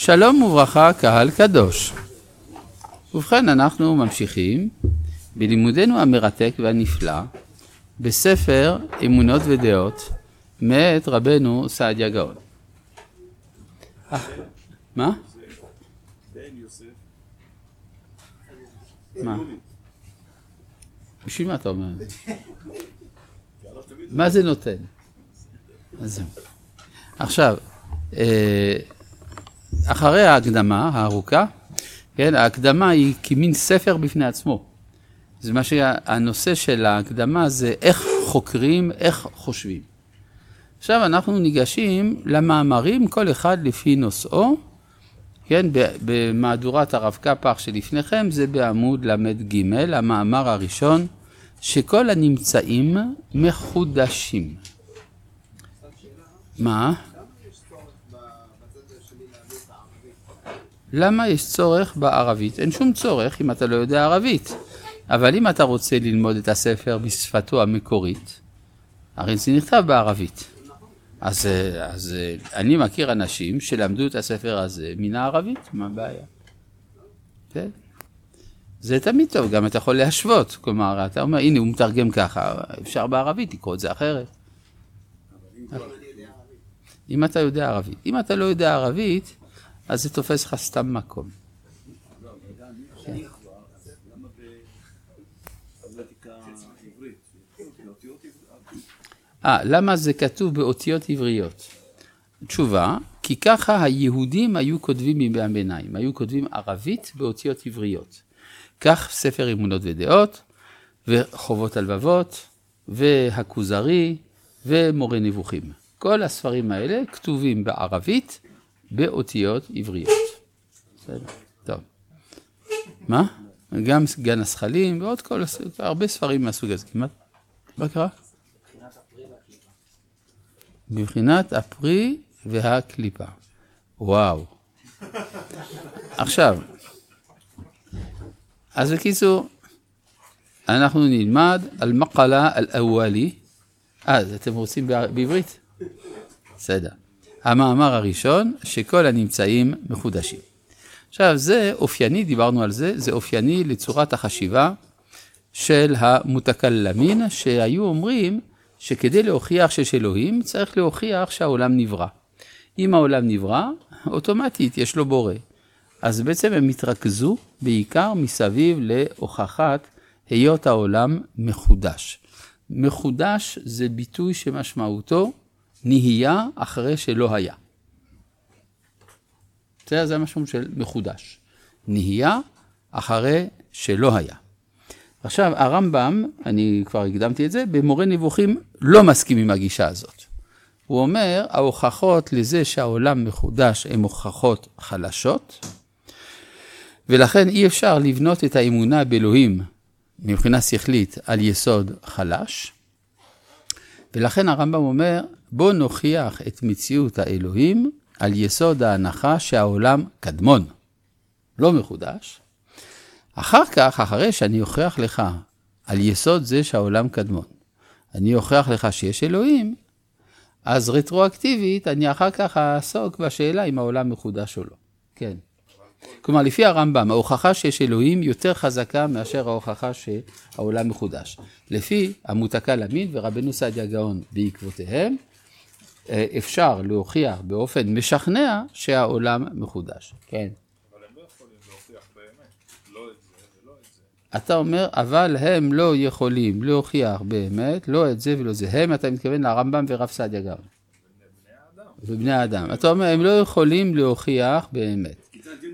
שלום וברכה, קהל קדוש. ובכן, אנחנו ממשיכים בלימודנו המרתק והנפלא בספר אמונות ודעות מאת רבנו סעדיה גאון. מה? מה? בשביל מה אתה אומר? מה זה נותן? עכשיו, אחרי ההקדמה הארוכה, כן, ההקדמה היא כמין ספר בפני עצמו. זה מה שהנושא של ההקדמה זה איך חוקרים, איך חושבים. עכשיו אנחנו ניגשים למאמרים, כל אחד לפי נושאו, כן, במהדורת הרב קפח שלפניכם, זה בעמוד למד ג' המאמר הראשון, שכל הנמצאים מחודשים. מה? למה יש צורך בערבית? אין שום צורך אם אתה לא יודע ערבית. אבל אם אתה רוצה ללמוד את הספר בשפתו המקורית, הרי זה נכתב בערבית. אז אני מכיר אנשים שלמדו את הספר הזה מן הערבית, מה הבעיה? כן? זה תמיד טוב, גם אתה יכול להשוות. כלומר, אתה אומר, הנה הוא מתרגם ככה, אפשר בערבית לקרוא את זה אחרת. אם אתה יודע ערבית. אם אתה לא יודע ערבית, אז זה תופס לך סתם מקום. למה זה כתוב באותיות עבריות? תשובה, כי ככה היהודים היו כותבים בימי הביניים, היו כותבים ערבית באותיות עבריות. כך ספר אמונות ודעות, וחובות הלבבות, והכוזרי, ומורה נבוכים. כל הספרים האלה כתובים בערבית, באותיות עבריות. טוב. מה? גם גן השכלים, ועוד כל, הרבה ספרים מהסוג הזה. מה קרה? מבחינת הפרי והקליפה. וואו. עכשיו, אז בקיצור, אנחנו נלמד על מקלה על-אוולי. אז אתם רוצים בעברית? בסדר. המאמר הראשון, שכל הנמצאים מחודשים. עכשיו, זה אופייני, דיברנו על זה, זה אופייני לצורת החשיבה של המותקלמין, שהיו אומרים שכדי להוכיח שיש אלוהים, צריך להוכיח שהעולם נברא. אם העולם נברא, אוטומטית יש לו בורא. אז בעצם הם התרכזו בעיקר מסביב להוכחת היות העולם מחודש. מחודש זה ביטוי שמשמעותו נהיה אחרי שלא היה. זה המשמעות של מחודש. נהיה אחרי שלא היה. עכשיו, הרמב"ם, אני כבר הקדמתי את זה, במורה נבוכים לא מסכים עם הגישה הזאת. הוא אומר, ההוכחות לזה שהעולם מחודש הן הוכחות חלשות, ולכן אי אפשר לבנות את האמונה באלוהים מבחינה שכלית על יסוד חלש, ולכן הרמב"ם אומר, בוא נוכיח את מציאות האלוהים על יסוד ההנחה שהעולם קדמון, לא מחודש. אחר כך, אחרי שאני אוכיח לך על יסוד זה שהעולם קדמון, אני אוכיח לך שיש אלוהים, אז רטרואקטיבית אני אחר כך אעסוק בשאלה אם העולם מחודש או לא. כן. כלומר, לפי הרמב"ם, ההוכחה שיש אלוהים יותר חזקה מאשר ההוכחה שהעולם מחודש. לפי המותקלמין ורבנו סעדיה גאון בעקבותיהם, אפשר להוכיח באופן משכנע שהעולם מחודש. כן. אבל הם לא יכולים להוכיח באמת, לא את זה ולא את זה. אתה אומר, אבל הם לא יכולים להוכיח באמת, לא את זה ולא זה. הם, אתה מתכוון לרמב"ם ורב סעדיה גאון. בני האדם. ובני האדם. אתה אומר, הם לא יכולים להוכיח באמת.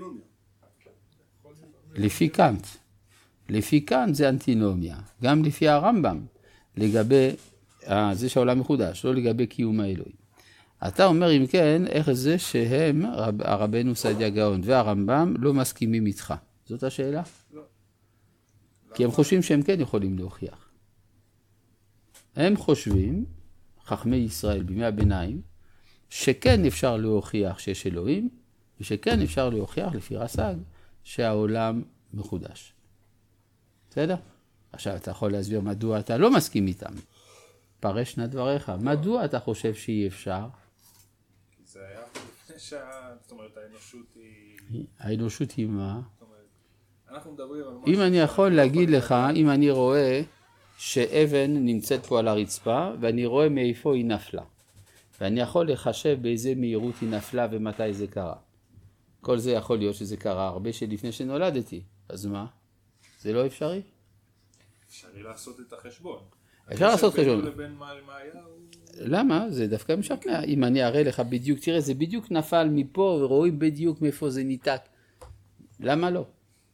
לפי קאנט. לפי קאנט זה אנטינומיה. גם לפי הרמב"ם, לגבי זה שהעולם מחודש, לא לגבי קיום האלוהים. אתה אומר, אם כן, איך זה שהם, רבנו סעדיה גאון והרמב"ם, לא מסכימים איתך? זאת השאלה? לא. כי הם חושבים שהם כן יכולים להוכיח. הם חושבים, חכמי ישראל בימי הביניים, שכן אפשר להוכיח שיש אלוהים, ושכן אפשר להוכיח לפי רס"ג, שהעולם מחודש. בסדר? עכשיו אתה יכול להסביר מדוע אתה לא מסכים איתם. פרש נא דבריך. מדוע אתה חושב שאי אפשר? כי זה היה זאת אומרת, האנושות היא... האנושות היא מה? זאת אומרת, אנחנו מדברים על אם אני יכול להגיד לך, אם אני רואה שאבן נמצאת פה על הרצפה, ואני רואה מאיפה היא נפלה, ואני יכול לחשב באיזה מהירות היא נפלה ומתי זה קרה. כל זה יכול להיות שזה קרה הרבה שלפני שנולדתי. אז מה? זה לא אפשרי? אפשרי לעשות את החשבון. אפשר לעשות חשבון. לבין מה היה הוא... למה? זה דווקא משכנע. אם אני אראה לך בדיוק, תראה, זה בדיוק נפל מפה ורואים בדיוק מאיפה זה ניתק. למה לא?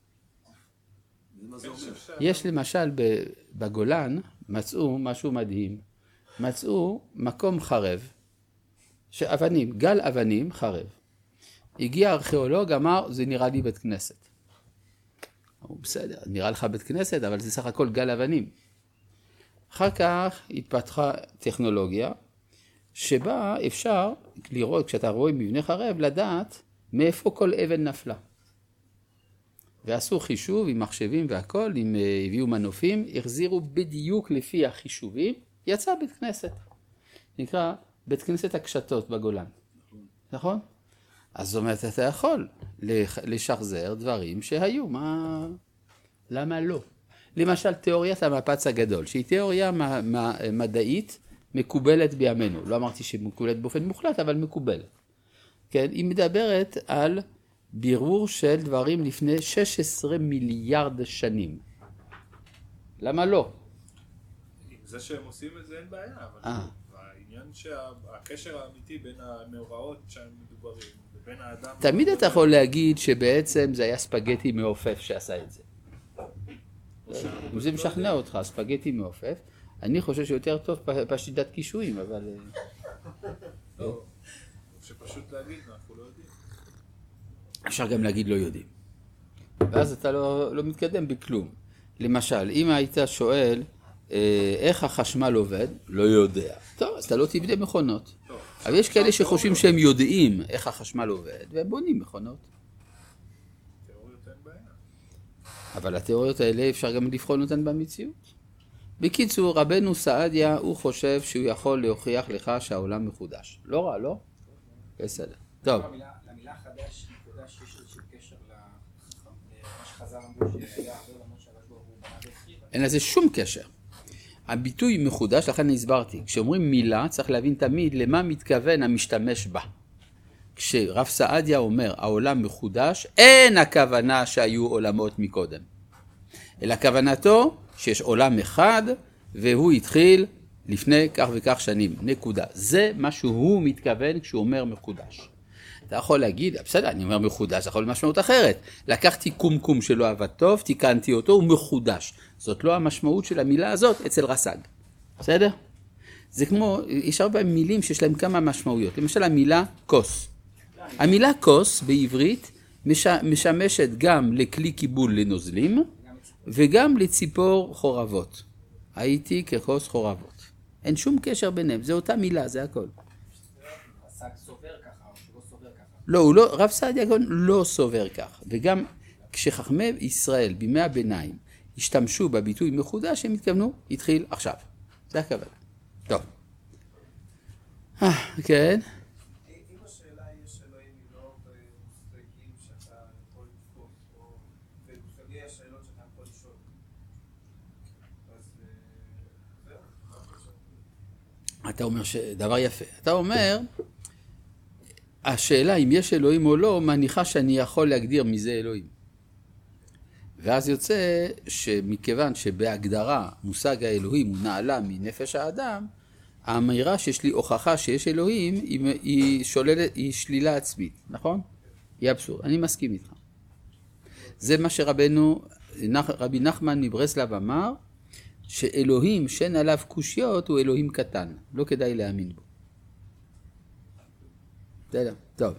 יש למשל בגולן, מצאו משהו מדהים. מצאו מקום חרב, שאבנים, גל אבנים חרב. הגיע הארכיאולוג, אמר, זה נראה לי בית כנסת. הוא בסדר, נראה לך בית כנסת, אבל זה סך הכל גל אבנים. אחר כך התפתחה טכנולוגיה, שבה אפשר לראות, כשאתה רואה מבנה חרב, לדעת מאיפה כל אבן נפלה. ועשו חישוב עם מחשבים והכל, עם הביאו מנופים, החזירו בדיוק לפי החישובים, יצא בית כנסת. נקרא בית כנסת הקשתות בגולן. נכון? אז זאת אומרת, אתה יכול לשחזר דברים שהיו, למה לא? למשל, תיאוריית המפץ הגדול, שהיא תיאוריה מדעית מקובלת בימינו. לא אמרתי שמקובלת באופן מוחלט, אבל מקובלת. כן, היא מדברת על בירור של דברים לפני 16 מיליארד שנים. למה לא? עם זה שהם עושים את זה אין בעיה, אבל העניין שהקשר האמיתי בין המאורעות שהם מדוברים ובין האדם... תמיד אתה יכול להגיד שבעצם זה היה ספגטי מעופף שעשה את זה. אם זה משכנע אותך, ספגטי מעופף, אני חושב שיותר טוב פשיטת קישואים, אבל... לא, שפשוט להגיד, אנחנו לא יודעים. אפשר גם להגיד לא יודעים. ואז אתה לא מתקדם בכלום. למשל, אם היית שואל איך החשמל עובד, לא יודע. טוב, אז אתה לא תבנה מכונות. אבל יש כאלה שחושבים שהם יודעים איך החשמל עובד, והם בונים מכונות. תיאוריות אין בעיה. אבל התיאוריות האלה אפשר גם לבחון אותן במציאות. בקיצור, רבנו סעדיה, הוא חושב שהוא יכול להוכיח לך שהעולם מחודש. לא רע, לא? בסדר. טוב. למילה חדש, מחודש, יש איזשהו קשר למה שחז"ל אמרו שהיה הרבה עולמות שהקדוש ברוך הוא בנה והחריב. אין לזה שום קשר. הביטוי מחודש, לכן הסברתי. כשאומרים מילה, צריך להבין תמיד למה מתכוון המשתמש בה. כשרב סעדיה אומר, העולם מחודש, אין הכוונה שהיו עולמות מקודם. אלא כוונתו שיש עולם אחד, והוא התחיל לפני כך וכך שנים. נקודה. זה מה שהוא מתכוון כשהוא אומר מחודש. אתה יכול להגיד, בסדר, אני אומר מחודש, זה יכול להיות משמעות אחרת. לקחתי קומקום שלא עבד טוב, תיקנתי אותו, הוא מחודש. זאת לא המשמעות של המילה הזאת אצל רס"ג. בסדר? זה כמו, יש הרבה מילים שיש להם כמה משמעויות. למשל המילה כוס. המילה כוס בעברית משמשת גם לכלי קיבול לנוזלים, וגם לציפור חורבות. הייתי ככוס חורבות. אין שום קשר ביניהם, זה אותה מילה, זה הכל. רס"ג סובר ככה, או שלא סובר ככה? לא, רב סעדיה לא סובר כך. וגם כשחכמי ישראל בימי הביניים השתמשו בביטוי מחודש, הם התכוונו, התחיל עכשיו. זה הכוונה. טוב. כן. אם השאלה היא יש אלוהים לא במושגים שאתה יכול לתפוס, או במושגי השאלות שאתה יכול לשאול, אז זהו. אתה אומר דבר יפה. אתה אומר, השאלה אם יש אלוהים או לא, מניחה שאני יכול להגדיר מי זה אלוהים. ואז יוצא שמכיוון שבהגדרה מושג האלוהים הוא נעלה מנפש האדם, האמירה שיש לי הוכחה שיש אלוהים היא שלילה עצמית, נכון? היא אבסורד, אני מסכים איתך. זה מה רבי נחמן מברסלב אמר, שאלוהים שאין עליו קושיות הוא אלוהים קטן, לא כדאי להאמין בו. טוב.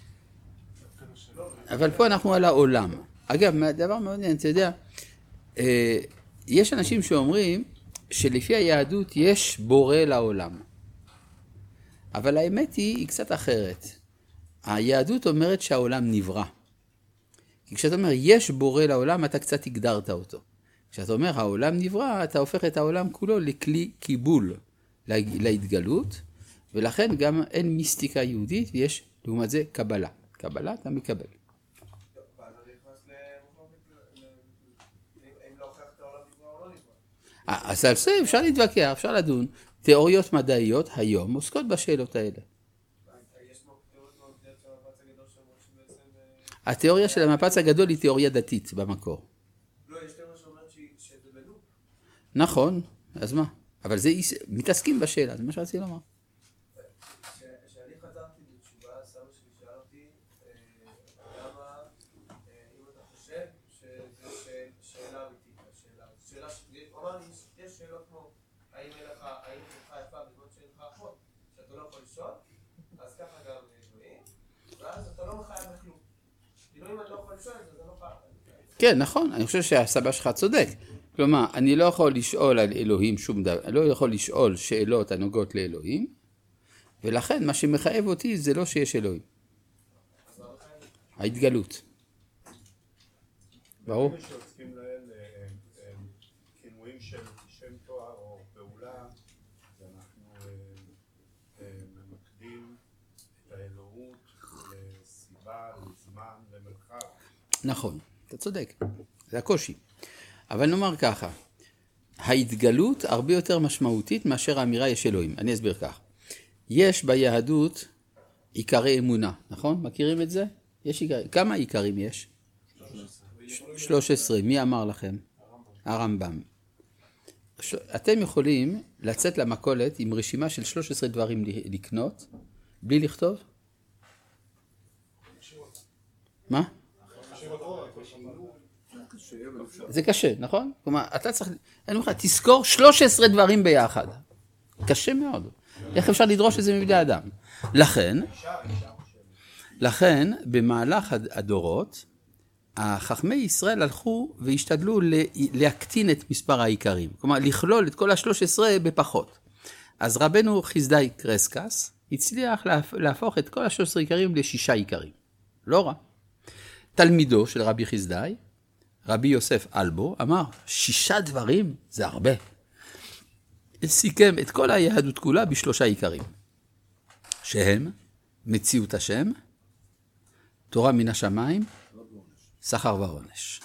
אבל פה אנחנו על העולם. אגב, דבר מאוד מעניין, אתה יודע, יש אנשים שאומרים שלפי היהדות יש בורא לעולם. אבל האמת היא קצת אחרת. היהדות אומרת שהעולם נברא. כי כשאתה אומר יש בורא לעולם, אתה קצת הגדרת אותו. כשאתה אומר העולם נברא, אתה הופך את העולם כולו לכלי קיבול להתגלות, ולכן גם אין מיסטיקה יהודית ויש לעומת זה, קבלה. קבלה אתה מקבל. ואז אני נכנס למחלוקת, אם לא הוכח את העולם נברא או לא נברא. אז על זה אפשר להתווכח, אפשר לדון. תיאוריות מדעיות היום עוסקות בשאלות האלה. יש פה תיאוריות מאוד גדולות של המפץ הגדול שאומרות שבעצם... התיאוריה של המפץ הגדול היא תיאוריה דתית במקור. לא, יש תיאוריה שאומרת שזה בלופ. נכון, אז מה? אבל זה מתעסקים בשאלה, זה מה שרציתי לומר. כשאני חזרתי בתשובה, סבא שלי שאל אותי, למה, אם אתה חושב שזה שאלה אמיתית, שאלה הוא אמר לי, יש שאלות כמו, האם שלך יפה בזמן שאין לך אחות, שאתה לא יכול לשאול, אז ככה גם אלוהים, ואז אתה לא מחייב בכלום. כאילו אם אני לא יכול לשאול, אז אתה לא חייב. כן, נכון, אני חושב שהסבא שלך צודק. כלומר, אני לא יכול לשאול על אלוהים שום דבר, אני לא יכול לשאול שאלות הנוגעות לאלוהים, ולכן מה שמחייב אותי זה לא שיש אלוהים. ההתגלות. ברור? אם שעוסקים להם כינויים של שם תואר או פעולה, אנחנו ממקדים את האלוהות לסיבה, לזמן, למרחב. נכון, אתה צודק, זה הקושי. אבל נאמר ככה, ההתגלות הרבה יותר משמעותית מאשר האמירה יש אלוהים. אני אסביר כך. יש ביהדות עיקרי אמונה, נכון? מכירים את זה? יש כמה עיקרים יש? 13. מי אמר לכם? הרמב"ם. אתם יכולים לצאת למכולת עם רשימה של 13 דברים לקנות, בלי לכתוב? מה? זה קשה, נכון? כלומר, אתה צריך, אני אומר לך, תזכור 13 דברים ביחד. קשה מאוד. איך אפשר לדרוש את זה מבני אדם? לכן, במהלך הדורות, החכמי ישראל הלכו והשתדלו להקטין את מספר העיקרים. כלומר, לכלול את כל ה-13 בפחות. אז רבנו חסדאי קרסקס הצליח להפוך את כל ה-13 עיקרים ל6 עיקרים. לא רע. תלמידו של רבי חסדאי, רבי יוסף אלבו, אמר, 6 דברים זה הרבה. סיכם את כל היהדות כולה ב3 עיקרים. שהם מציאות השם, תורה מן השמיים, שכר ועונש.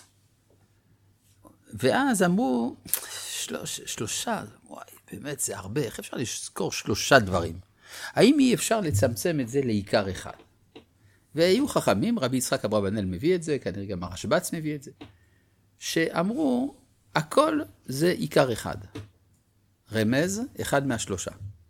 ואז אמרו, 3, וואי, באמת זה הרבה, איך אפשר לזכור 3 דברים? האם אי אפשר לצמצם את זה לעיקר אחד? והיו חכמים, רבי יצחק אברבנאל מביא את זה, כנראה גם הרשב"ץ מביא את זה, שאמרו, הכל זה עיקר אחד. רמז, אחד מה3.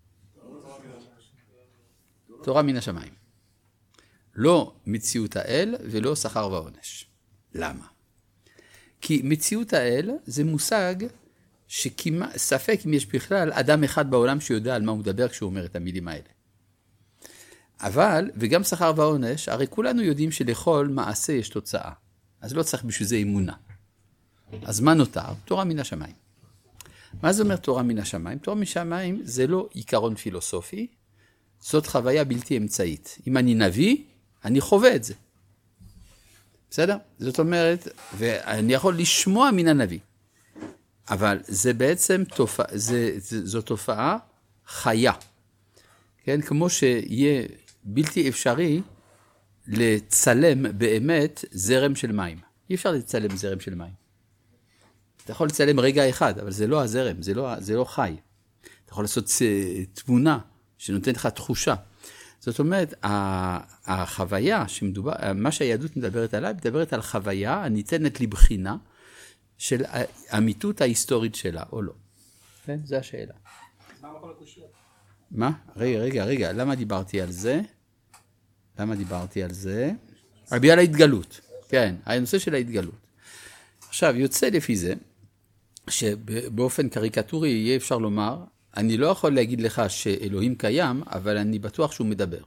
תורה מן השמיים. לא מציאות האל ולא שכר ועונש. למה? כי מציאות האל זה מושג ספק אם יש בכלל אדם אחד בעולם שיודע על מה הוא מדבר כשהוא אומר את המילים האלה. אבל, וגם שכר ועונש, הרי כולנו יודעים שלכל מעשה יש תוצאה. אז לא צריך בשביל זה אמונה. אז מה נותר? תורה מן השמיים. מה זה אומר תורה מן השמיים? תורה מן השמיים זה לא עיקרון פילוסופי, זאת חוויה בלתי אמצעית. אם אני נביא, אני חווה את זה. בסדר? זאת אומרת, ואני יכול לשמוע מן הנביא. אבל זה בעצם זו תופעה חיה. כן? כמו שיהיה בלתי אפשרי לצלם באמת זרם של מים. אי אפשר לצלם זרם של מים. אתה יכול לצלם רגע אחד, אבל זה לא הזרם, זה לא חי. אתה יכול לעשות תמונה שנותנת לך תחושה. זאת אומרת, החוויה שמדובר, מה שהיהדות מדברת עליו, מדברת על חוויה הניתנת לבחינה של האמיתות ההיסטורית שלה, או לא. כן, זו השאלה. מה המקום לקושיות? מה? רגע, למה דיברתי על זה? על ההתגלות. כן, הנושא של ההתגלות. עכשיו, יוצא לפי זה, שבאופן קריקטורי יהיה אפשר לומר, אני לא יכול להגיד לך שאלוהים קיים, אבל אני בטוח שהוא מדבר.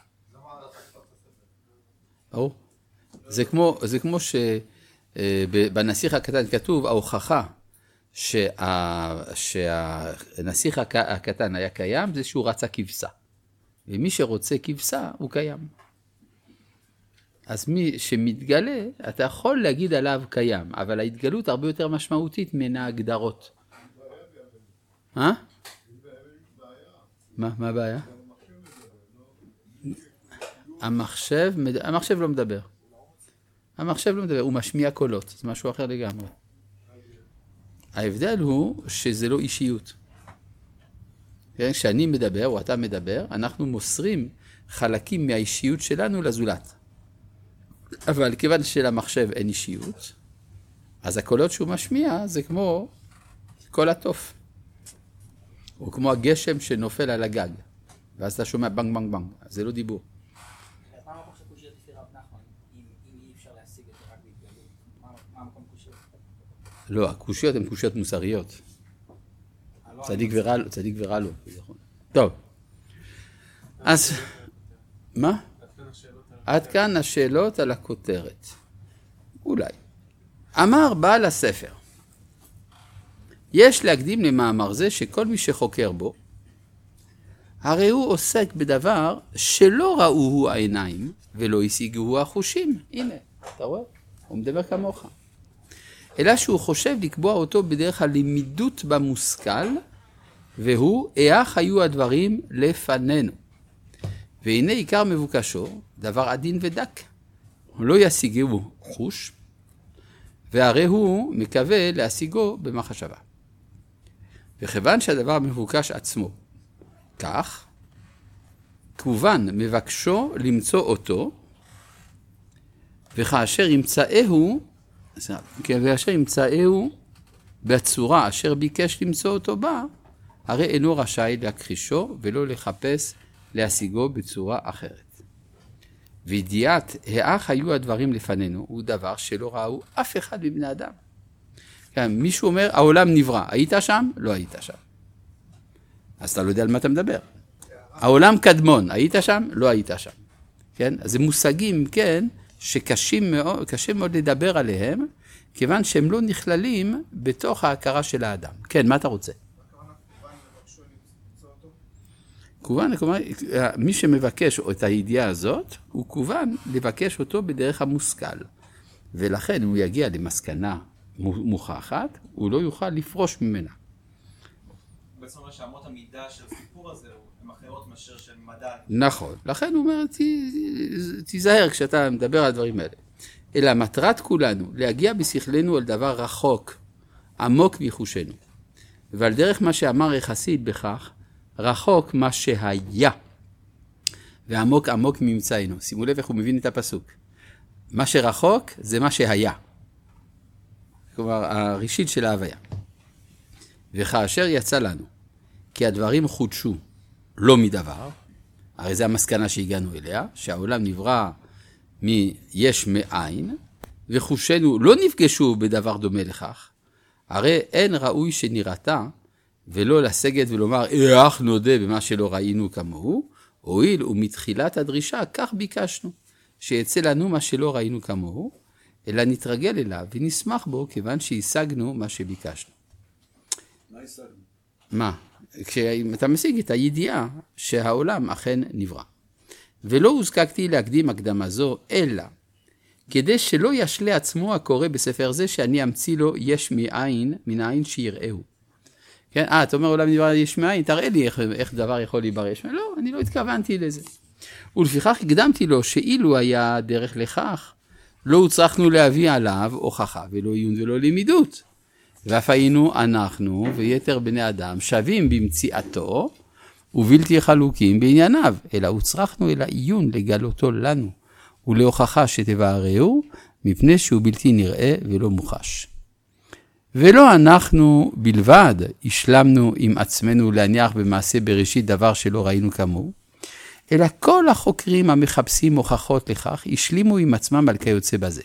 ברור? זה כמו שבנסיך הקטן כתוב, ההוכחה שהנסיך הקטן היה קיים, זה שהוא רצה כבשה. ומי שרוצה כבשה, הוא קיים. אז מי שמתגלה, אתה יכול להגיד עליו קיים, אבל ההתגלות הרבה יותר משמעותית מן ההגדרות. מה הבעיה? המחשב לא מדבר. המחשב לא מדבר, הוא משמיע קולות, זה משהו אחר לגמרי. ההבדל הוא שזה לא אישיות. כשאני מדבר או אתה מדבר, אנחנו מוסרים חלקים מהאישיות שלנו לזולת. אבל כיוון שלמחשב אין אישיות, אז הקולות שהוא משמיע זה כמו קול התוף. או כמו הגשם שנופל על הגג. ואז אתה שומע בנג בנג בנג, אז זה לא דיבור. מה המקום של קושיות לפי רב נחמן, אם אי אפשר להשיג את זה רק בהתגלות? מה המקום קושיות? לא, הקושיות הן קושיות מוסריות. צדיק ורע לו. טוב. אז, מה? עד כאן השאלות על הכותרת. אולי. אמר בעל הספר, יש להקדים למאמר זה שכל מי שחוקר בו, הרי הוא עוסק בדבר שלא ראוהו העיניים ולא השיגוהו החושים. הנה, אתה רואה? הוא מדבר כמוך. אלא שהוא חושב לקבוע אותו בדרך הלמידות במושכל, והוא, איך היו הדברים לפנינו. והנה עיקר מבוקשו, דבר עדין ודק. לא ישיגהו חוש, והרי הוא מקווה להשיגו במחשבה. וכיוון שהדבר מבוקש עצמו, כך, כמובן מבקשו למצוא אותו, וכאשר ימצאהו בצורה אשר ביקש למצוא אותו בה, הרי אינו רשאי להכחישו ולא לחפש להשיגו בצורה אחרת. וידיעת איך היו הדברים לפנינו הוא דבר שלא ראו אף אחד מבני אדם. כן, מישהו אומר, העולם נברא, היית שם? לא היית שם. אז אתה לא יודע על מה אתה מדבר. העולם קדמון, היית שם? לא היית שם. כן? אז זה מושגים, כן, שקשה מאוד לדבר עליהם, כיוון שהם לא נכללים בתוך ההכרה של האדם. כן, מה אתה רוצה? כוון, מי שמבקש את הידיעה הזאת, הוא כוון לבקש אותו בדרך המושכל. ולכן הוא יגיע למסקנה מוכחת, הוא לא יוכל לפרוש ממנה. בעצם אומר שאמות המידה של הסיפור הזה הן אחרות מאשר של מדע. נכון, לכן הוא אומר, תיזהר כשאתה מדבר על הדברים האלה. אלא מטרת כולנו, להגיע בשכלנו על דבר רחוק, עמוק מחושנו. ועל דרך מה שאמר יחסית בכך, רחוק מה שהיה, ועמוק עמוק ממצאנו. שימו לב איך הוא מבין את הפסוק. מה שרחוק זה מה שהיה. כלומר, הראשית של ההוויה. וכאשר יצא לנו, כי הדברים חודשו לא מדבר, הרי זה המסקנה שהגענו אליה, שהעולם נברא מיש מאין, וחושנו לא נפגשו בדבר דומה לכך, הרי אין ראוי שנראתה, ולא לסגת ולומר, איך נודה במה שלא ראינו כמוהו, הואיל ומתחילת הדרישה, כך ביקשנו, שיצא לנו מה שלא ראינו כמוהו, אלא נתרגל אליו ונשמח בו, כיוון שהשגנו מה שביקשנו. מה השגנו? מה? כשאתה משיג את הידיעה שהעולם אכן נברא. ולא הוזקקתי להקדים הקדמה זו, אלא כדי שלא ישלה עצמו הקורא בספר זה, שאני אמציא לו יש מאין, מן העין שיראהו. כן? אתה אומר עולם נברא יש מאין, תראה לי איך דבר יכול להיברא יש מאין. לא, אני לא התכוונתי לזה. ולפיכך הקדמתי לו שאילו היה דרך לכך, לא הוצרכנו להביא עליו הוכחה ולא עיון ולא לימידות. ואף היינו אנחנו ויתר בני אדם שווים במציאתו ובלתי חלוקים בענייניו, אלא הוצרכנו אל העיון לגלותו לנו ולהוכחה שתבארהו, מפני שהוא בלתי נראה ולא מוחש. ולא אנחנו בלבד השלמנו עם עצמנו להניח במעשה בראשית דבר שלא ראינו כמוהו, אלא כל החוקרים המחפשים הוכחות לכך השלימו עם עצמם על כיוצא בזה.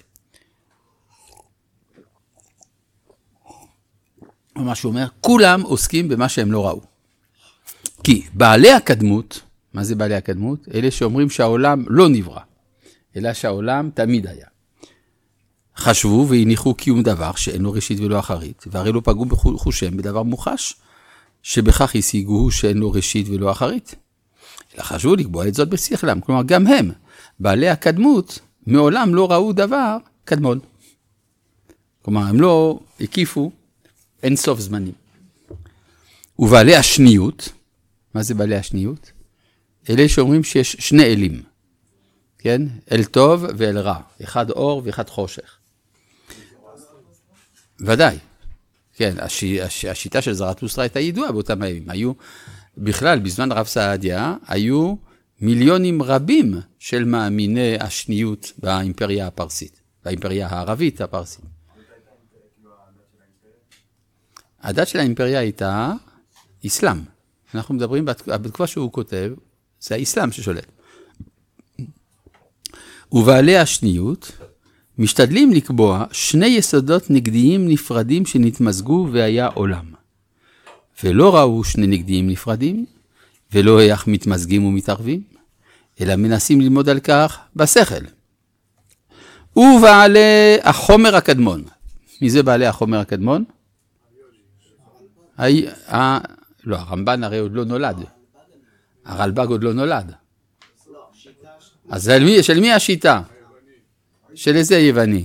מה שהוא אומר, כולם עוסקים במה שהם לא ראו. כי בעלי הקדמות, מה זה בעלי הקדמות? אלה שאומרים שהעולם לא נברא, אלא שהעולם תמיד היה. חשבו והניחו קיום דבר שאין לו ראשית ולא אחרית, והרי לא פגעו בחושיהם בדבר מוחש, שבכך השיגוהו שאין לו ראשית ולא אחרית. אלא חשבו לקבוע את זאת בשכלם, כלומר גם הם, בעלי הקדמות, מעולם לא ראו דבר קדמון. כלומר, הם לא הקיפו אין סוף זמנים. ובעלי השניות, מה זה בעלי השניות? אלה שאומרים שיש שני אלים. כן? אל טוב ואל רע, אחד אור ואחד חושך. ודאי. כן, השיטה של זרטוסטרה הייתה ידועה באותם הימים. היו, בכלל, בזמן רב סעדיה, היו מיליונים רבים של מאמיני השניות באימפריה הפרסית, באימפריה הערבית הפרסית. הדת של האימפריה הייתה אסלאם. אנחנו מדברים בתקופה שהוא כותב, זה האסלאם ששולט. ובעלי השניות משתדלים לקבוע שני יסודות נגדיים נפרדים שנתמזגו והיה עולם. ולא ראו שני נגדיים נפרדים, ולא איך מתמזגים ומתערבים, אלא מנסים ללמוד על כך בשכל. ובעלי החומר הקדמון. מי זה בעלי החומר הקדמון? לא, הרמב"ן הרי עוד לא נולד. הרלב"ג עוד לא נולד. אז של מי השיטה? של איזה יווני?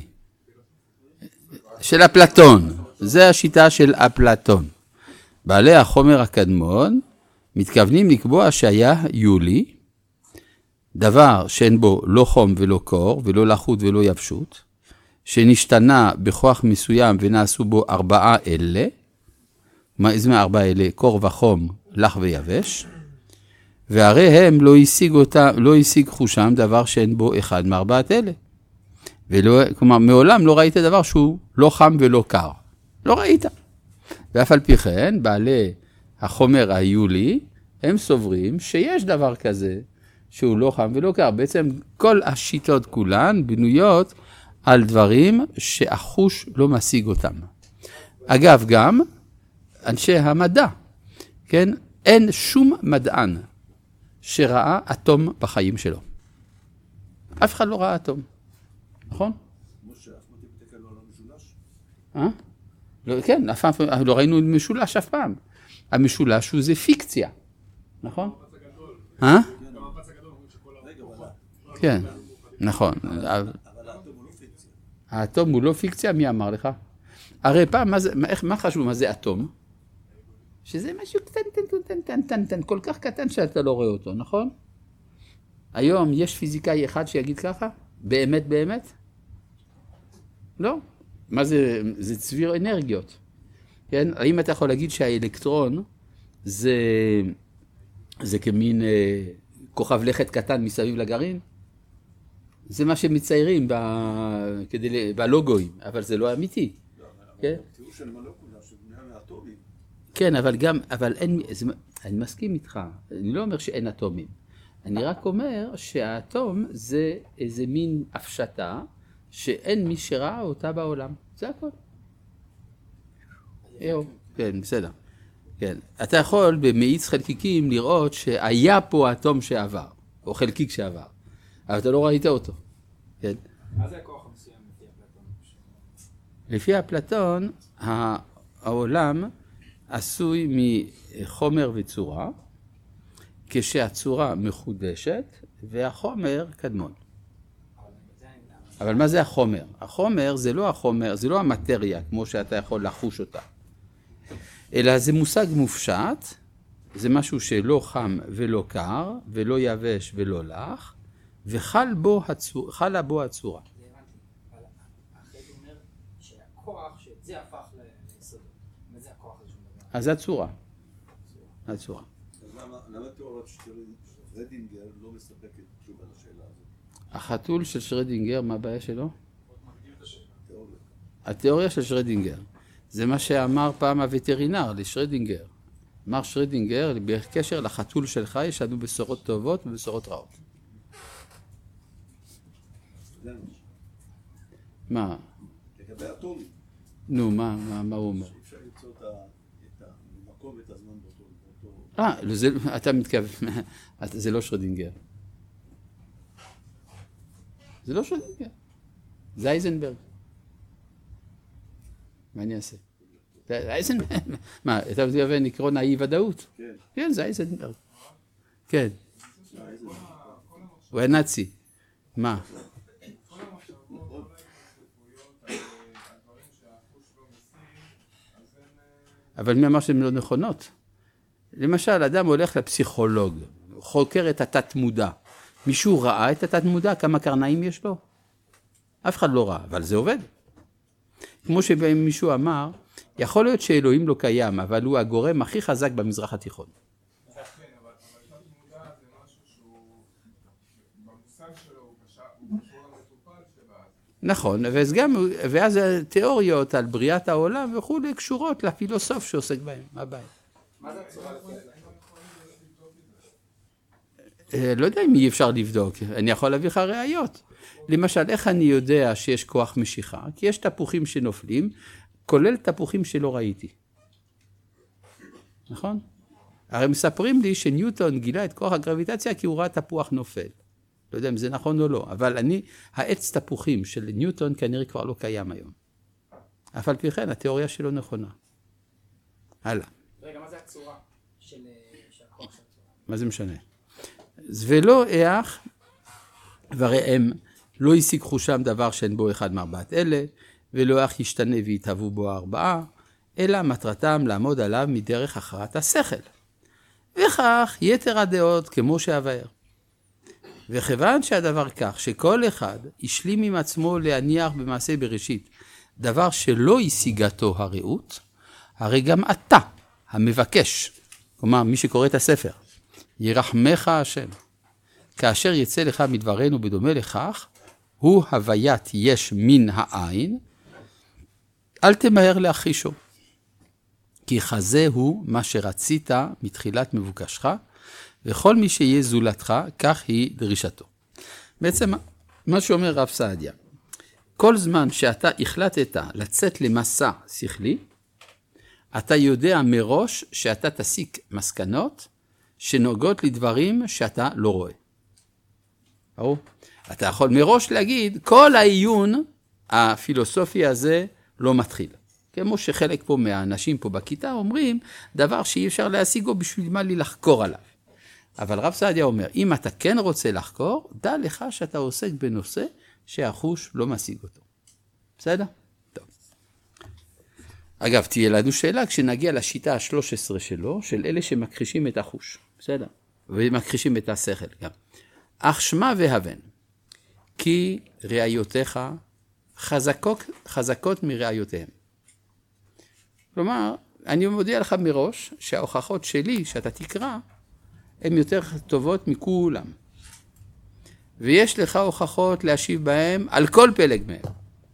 של אפלטון. זה השיטה של אפלטון. בעלי החומר הקדמון מתכוונים לקבוע שהיה יולי, דבר שאין בו לא חום ולא קור, ולא לחות ולא יבשות, שנשתנה בכוח מסוים ונעשו בו 4 אלה, מה זה 4 אלה? קור וחום, לח ויבש, והרי הם לא השיג חושם דבר שאין בו אחד מ4 אלה. כלומר, מעולם לא ראית דבר שהוא לא חם ולא קר. לא ראית. ואף על פי כן, בעלי החומר היולי, הם סוברים שיש דבר כזה, שהוא לא חם ולא קר. בעצם כל השיטות כולן בנויות על דברים שהחוש לא משיג אותם. אגב, גם אנשי המדע, כן? אין שום מדען שראה אטום בחיים שלו. אף אחד לא ראה אטום. נכון? משה, אף מתמטיקה לא משולש? לא, כן, לא ראינו משולש אף פעם. המשולש הוא זה פיקציה. נכון? כן, נכון. אבל האטום הוא לא פיקציה. האטום הוא לא פיקציה, מי אמר לך? הרי פעם, מה חשבו מה זה אטום? שזה משהו קטן, כל כך קטן שאתה לא רואה אותו, נכון? היום יש פיזיקאי אחד שיגיד ככה? באמת? לא. מה זה? זה צביר אנרגיות. כן? האם אתה יכול להגיד שהאלקטרון זה כמין כוכב לכת קטן מסביב לגרעין? זה מה שמציירים בלוגויים, אבל זה לא אמיתי. כן? תראו של מולקולה שבנויה מאטומים. כן, אבל אין, אני מסכים איתך. אני לא אומר שאין אטומים. אני רק אומר שהאטום זה איזה מין הפשטה שאין מי שראה אותה בעולם. זה הכל. כן, בסדר. כן. אתה יכול במאיץ חלקיקים לראות שהיה פה אטום שעבר, או חלקיק שעבר, אבל אתה לא ראית אותו. כן. מה זה הכוח המסוים לפי אפלטון? לפי אפלטון, העולם עשוי מחומר וצורה, כשהצורה מחודשת והחומר קדמון. אבל מה זה החומר? החומר זה לא החומר, זה לא המטריה כמו שאתה יכול לחוש אותה. אלא זה מושג מופשט, זה משהו שלא חם ולא קר, ולא יבש ולא לח, וחלה בו הצורה. זה הבנתי, אבל אחרי זה אומר שהכוח, שזה הפך ליסודות. מה זה הכוח הזה שהוא מדבר? אז הצורה. הצורה. למה תיאוריית שרדינגר לא מספקת תשובה לשאלה הזאת? החתול של שרדינגר, מה הבעיה שלו? התיאוריה של שרדינגר. זה מה שאמר פעם הווטרינר לשרדינגר. אמר שרדינגר, בקשר לחתול שלך יש לנו בשורות טובות ובשורות רעות. מה? לגבי אטומים. נו, מה הוא אומר? אפשר למצוא את המקום ואת הזמן באותו... אתה מתכוון, זה לא שרדינגר. זה לא שרדינגר. זה אייזנברג. מה אני אעשה? זה אייזנברג. מה, אתה מתכוון עקרון האי ודאות? כן. כן, זה אייזנברג. כן. הוא היה נאצי. מה? אבל מי אמר שהן לא נכונות? למשל, אדם הולך לפסיכולוג, חוקר את התת מודע, מישהו ראה את התת מודע, כמה קרניים יש לו? אף אחד לא ראה, אבל זה עובד. כמו שמישהו אמר, יכול להיות שאלוהים לא קיים, אבל הוא הגורם הכי חזק במזרח התיכון. כן, אבל תת מודע זה משהו שהוא, במושג שלו הוא קשור למטופל שבאז. נכון, ואז התיאוריות על בריאת העולם וכו' קשורות לפילוסוף שעוסק בהם, הבית. מה זה הצורה לפי זה? לא יודע אם אי אפשר לבדוק, אני יכול להביא לך ראיות. למשל, איך אני יודע שיש כוח משיכה? כי יש תפוחים שנופלים, כולל תפוחים שלא ראיתי. נכון? הרי מספרים לי שניוטון גילה את כוח הגרביטציה כי הוא ראה תפוח נופל. לא יודע אם זה נכון או לא, אבל העץ תפוחים של ניוטון כנראה כבר לא קיים היום. אף על פי כן, התיאוריה שלו נכונה. הלאה. רגע, מה זה הצורה של הכוח של הצורה? מה זה משנה? ולא איך, וראם לא יסיגחו שם דבר שאין בו אחד מארבעת אלה, ולא איך ישתנה ויתהוו בו ארבעה, אלא מטרתם לעמוד עליו מדרך הכרעת השכל. וכך יתר הדעות כמו שהבאר. וכיוון שהדבר כך שכל אחד השלים עם עצמו להניח במעשה בראשית דבר שלא השיגתו הרעות, הרי גם אתה המבקש, כלומר מי שקורא את הספר, ירחמך השם, כאשר יצא לך מדברנו בדומה לכך, הוא הוויית יש מן העין, אל תמהר להכחישו, כי כזה הוא מה שרצית מתחילת מבוקשך, וכל מי שיהיה זולתך, כך היא דרישתו. בעצם מה שאומר רב סעדיה, כל זמן שאתה החלטת לצאת למסע שכלי, אתה יודע מראש שאתה תסיק מסקנות שנוגעות לדברים שאתה לא רואה. ברור? אתה יכול מראש להגיד, כל העיון הפילוסופי הזה לא מתחיל. כמו שחלק פה מהאנשים פה בכיתה אומרים, דבר שאי אפשר להשיגו בשביל מה לי לחקור עליו. אבל רב סעדיה אומר, אם אתה כן רוצה לחקור, דע לך שאתה עוסק בנושא שהחוש לא משיג אותו. בסדר? טוב. אגב, תהיה לנו שאלה כשנגיע לשיטה ה-13 שלו, של אלה שמכחישים את החוש. בסדר? ומכחישים את השכל גם. אך שמע והבן, כי ראיותיך חזקות מראיותיהם. כלומר, אני מודיע לך מראש שההוכחות שלי, שאתה תקרא, הן יותר טובות מכולם. ויש לך הוכחות להשיב בהם על כל פלג מהם.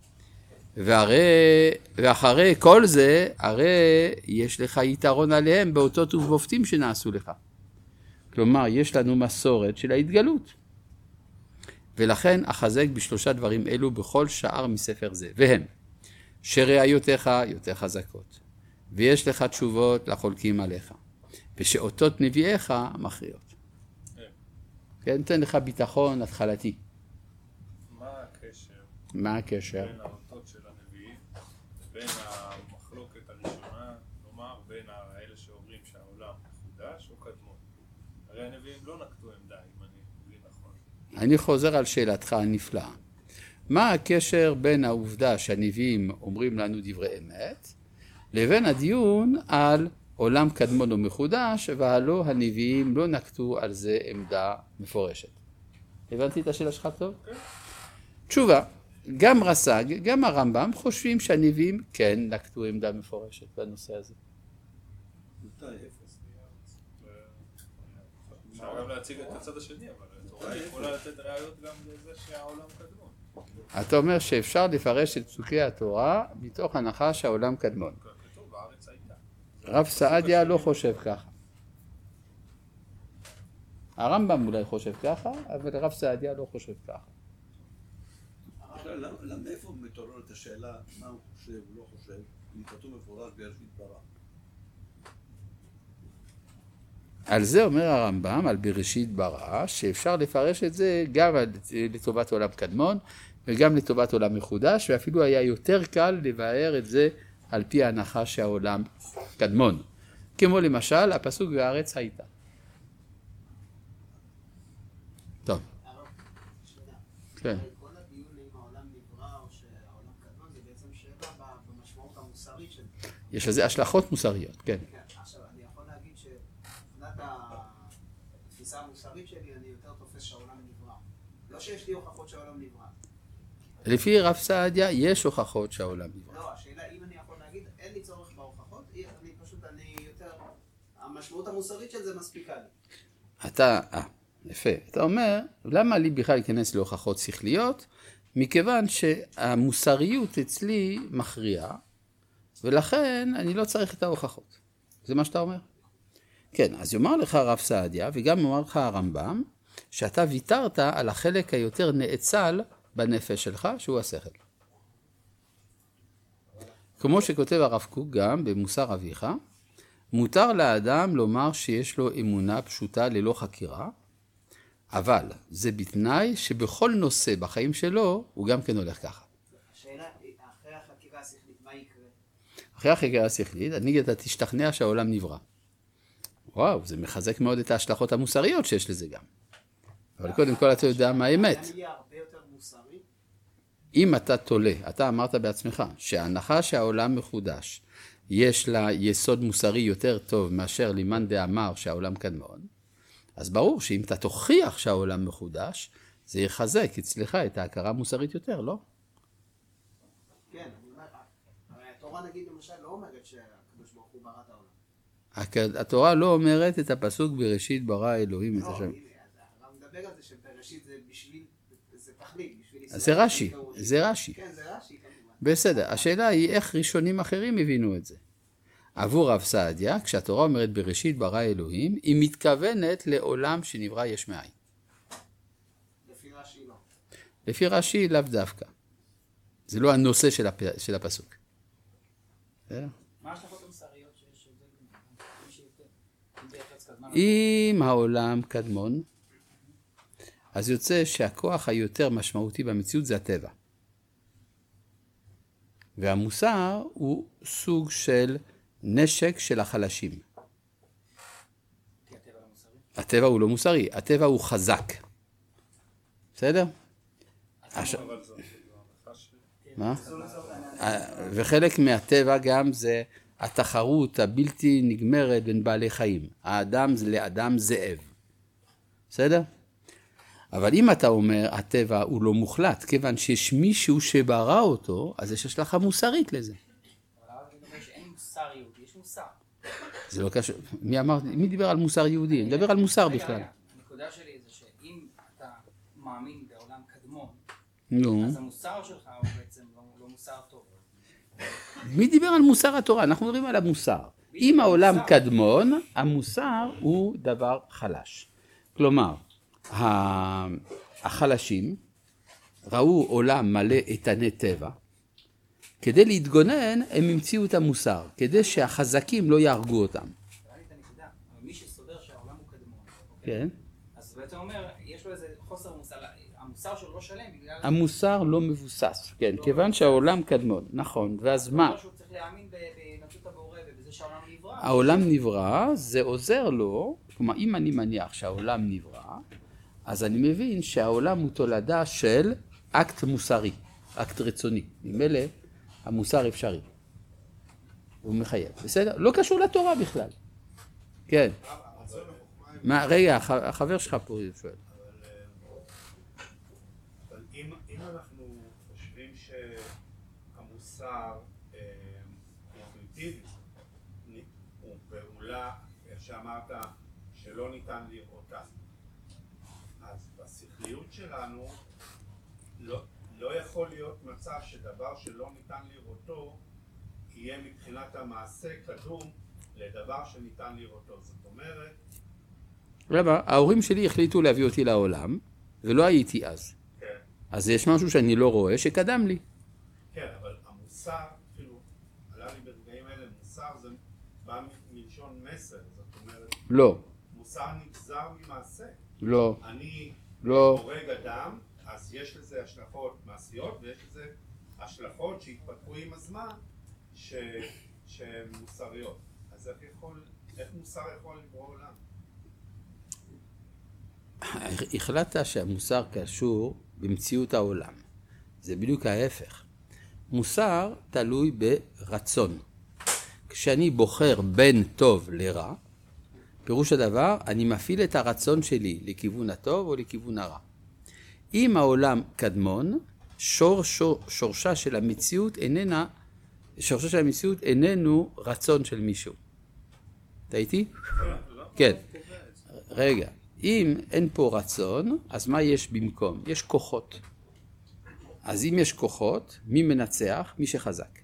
ואחרי כל זה, הרי יש לך יתרון עליהם באותות ובמופתים שנעשו לך. כלומר, יש לנו מסורת של ההתגלות. ולכן אחזק בשלושה דברים אלו בכל שער מספר זה. והם, שראיותיך יותר חזקות, ויש לך תשובות לחולקים עליך, ושאותות נביאיך מכריעות. כן, נותן לך ביטחון התחלתי. מה הקשר? מה הקשר? בין האותות של הנביאים, בין המחלוקת הראשונה, נאמר, בין האלה שאומרים שהעולם מחודש או קדמון. הרי הנביאים לא נקטו עמדה, אם אני מבין נכון. אני חוזר על שאלתך הנפלאה. מה הקשר בין העובדה שהנביאים אומרים לנו דברי אמת, לבין הדיון על עולם קדמון ומחודש, והלא הנביאים לא נקטו על זה עמדה מפורשת. הבנתי את השאלה שלך טוב? כן. תשובה, גם רס"ג, גם הרמב"ם חושבים שהנביאים כן נקטו עמדה מפורשת בנושא הזה. אפשר גם להציג את הצד השני, אבל התורה יכולה לתת ראיות גם לזה שהעולם קדמון. אתה אומר שאפשר לפרש את פסוקי התורה מתוך הנחה שהעולם קדמון. כתוב, בארץ הייתה. רב סעדיה לא חושב ככה. הרמב"ם אולי חושב ככה, אבל רב סעדיה לא חושב ככה. למה איפה מתעוררת השאלה מה הוא חושב או לא חושב, אם כתוב מפורש בראשית ברא? על זה אומר הרמב"ם, על בראשית ברא, שאפשר לפרש את זה גם לטובת עולם קדמון, וגם לטובת עולם מחודש, ואפילו היה יותר קל לבאר את זה על פי ההנחה שהעולם קדמון. כמו למשל, הפסוק והארץ הייתה. טוב. כן. כל הדיון אם העולם נברא או שהעולם קדמון זה בעצם שאלה במשמעות המוסרית של זה. יש לזה השלכות מוסריות, כן. כן, עכשיו אני יכול להגיד שמבחינת התפיסה המוסרית שלי אני יותר תופס שהעולם נברא. שיש לי הוכחות שהעולם נברא. לפי רב סעדיה יש הוכחות שהעולם נברא. לא, השאלה אם אני יכול להגיד, אין לי צורך בהוכחות, אני יותר, המשמעות המוסרית של זה מספיקה לי. יפה. אתה אומר, למה לי בכלל להיכנס להוכחות שכליות? מכיוון שהמוסריות אצלי מכריעה, ולכן אני לא צריך את ההוכחות. זה מה שאתה אומר? כן, אז יאמר לך רב סעדיה, וגם יאמר לך הרמב"ם, שאתה ויתרת על החלק היותר נאצל בנפש שלך, שהוא השכל. כמו שכותב הרב קוק גם במוסר אביך, מותר לאדם לומר שיש לו אמונה פשוטה ללא חקירה, אבל זה בתנאי שבכל נושא בחיים שלו הוא גם כן הולך ככה. השאלה, אחרי החקירה השכלית, מה יקרה? אחרי החקירה השכלית, אתה תשתכנע שהעולם נברא. וואו, זה מחזק מאוד את ההשלכות המוסריות שיש לזה גם. אבל קודם כל אתה יודע מה האמת. אני אהיה הרבה יותר מוסרי? אם אתה תולה, אתה אמרת בעצמך, שההנחה שהעולם מחודש, יש לה יסוד מוסרי יותר טוב מאשר לימאן דאמר שהעולם קדמון, אז ברור שאם אתה תוכיח שהעולם מחודש, זה יחזק אצלך את ההכרה המוסרית יותר, לא? כן, אני אומר, הרי התורה נגיד למשל לא אומרת שהקדוש ברוך הוא ברא את העולם. התורה לא אומרת את הפסוק בראשית ברא אלוהים את השם. הרב מדבר על זה שבראשית זה בשביל, זה תכלית, בשביל ישראל. זה רש"י, זה רש"י. כן, זה רש"י כמובן. בסדר, השאלה היא איך ראשונים אחרים הבינו את זה. עבור רב סעדיה, כשהתורה אומרת בראשית ברא אלוהים, היא מתכוונת לעולם שנברא יש מאין. לפי רש"י לא. לפי רש"י לאו דווקא. זה לא הנושא של הפסוק. מה ההשלכות המוסריות שיש לזה? אם העולם קדמון, אז יוצא שהכוח היותר משמעותי במציאות זה הטבע. והמוסר הוא סוג של נשק של החלשים. כי הטבע לא מוסרי? הטבע הוא לא מוסרי, הטבע הוא חזק. בסדר? אבל זו הערכה שלי. מה? וחלק מהטבע גם זה התחרות הבלתי נגמרת בין בעלי חיים. האדם לאדם זאב. בסדר? אבל אם אתה אומר, הטבע הוא לא מוחלט, כיוון שיש מישהו שברא אותו, אז יש השלכה מוסרית לזה. אבל הרב אומר שאין מוסר יהודי, יש מוסר. זה לא קשור. מי דיבר על מוסר יהודי? אני מדבר על מוסר בכלל. הנקודה שלי זה שאם אתה מאמין בעולם קדמון, נו. אז המוסר שלך הוא בעצם לא מוסר טוב. מי דיבר על מוסר התורה? אנחנו מדברים על המוסר. אם העולם קדמון, המוסר הוא דבר חלש. כלומר, החלשים ראו עולם מלא איתני טבע, כדי להתגונן הם המציאו את המוסר, כדי שהחזקים לא יהרגו אותם. מי שסובר שהעולם הוא קדמון, כן. אז בעצם אומר, יש לו איזה חוסר מוסר, המוסר שלו לא שלם בגלל... המוסר לא מבוסס, כן, כיוון שהעולם קדמון, נכון, ואז מה? שהוא צריך להאמין בנצות הבורא ובזה שהעולם נברא. העולם נברא, זה עוזר לו, כלומר אם אני מניח שהעולם נברא, אז אני מבין שהעולם הוא תולדה של אקט מוסרי, אקט רצוני. ממילא המוסר אפשרי. הוא מחייב. בסדר? לא קשור לתורה בכלל. כן. מה, רגע, החבר שלך פה שואל. אבל אם אנחנו חושבים שהמוסר אינטואיטיבי, הוא פעולה, איך שאמרת, שלא ניתן לראותה, אז בשכליות שלנו לא יכול להיות מצב שדבר שלא ניתן לראותו יהיה מבחינת המעשה קדום לדבר שניתן לראותו. זאת אומרת... למה? ההורים שלי החליטו להביא אותי לעולם, ולא הייתי אז. כן. אז יש משהו שאני לא רואה שקדם לי. כן, אבל המוסר, אפילו, עלה לי ברגעים האלה, מוסר זה בא מלשון מסר, זאת אומרת... לא. מוסר נגזר ממעשה. לא. אני לא. הורג אדם, אז יש לזה השלכות מעשיות, ויש לזה השלכות שהתפתחו עם הזמן, שהן מוסריות. אז איך מוסר יכול לברוא עולם? החלטת שהמוסר קשור במציאות העולם. זה בדיוק ההפך. מוסר תלוי ברצון. כשאני בוחר בין טוב לרע, פירוש הדבר, אני מפעיל את הרצון שלי לכיוון הטוב או לכיוון הרע. אם העולם קדמון, שורשה של המציאות איננו רצון של מישהו. אתה איתי? כן. רגע, אם אין פה רצון, אז מה יש במקום? יש כוחות. אז אם יש כוחות, מי מנצח? מי שחזק.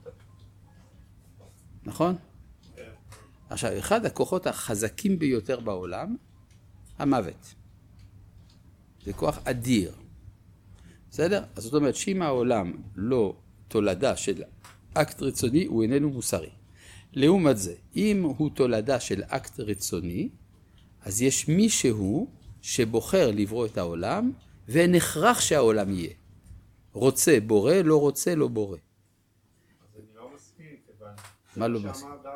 נכון? עכשיו, אחד הכוחות החזקים ביותר בעולם, המוות. זה כוח אדיר. בסדר? אז זאת אומרת, שאם העולם לא תולדה של אקט רצוני, הוא איננו מוסרי. לעומת זה, אם הוא תולדה של אקט רצוני, אז יש מישהו שבוחר לברוא את העולם, ונחרח שהעולם יהיה. רוצה בורא, לא רוצה לא בורא. אז אני לא מסכים, כיוון... מה לא מסכים? שאמר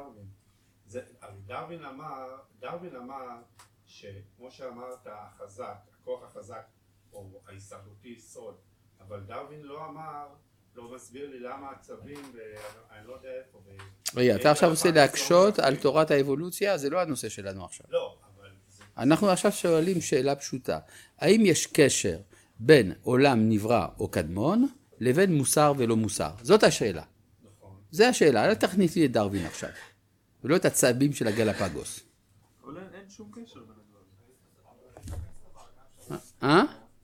דרווין אמר שכמו שאמרת, החזק, הכוח החזק, או ההישרדותי יסוד, אבל דרווין לא מסביר לי למה הצווים, ואני לא יודע איפה. רגע, אתה עכשיו רוצה להקשות על תורת האבולוציה? זה לא הנושא שלנו עכשיו. לא, אבל... אנחנו עכשיו שואלים שאלה פשוטה. האם יש קשר בין עולם נברא או קדמון, לבין מוסר ולא מוסר? זאת השאלה. נכון. זה השאלה, אל תכניס לי את דרווין עכשיו. ולא את הצעבים של הגלפגוס. אבל אין שום קשר בין הדברים.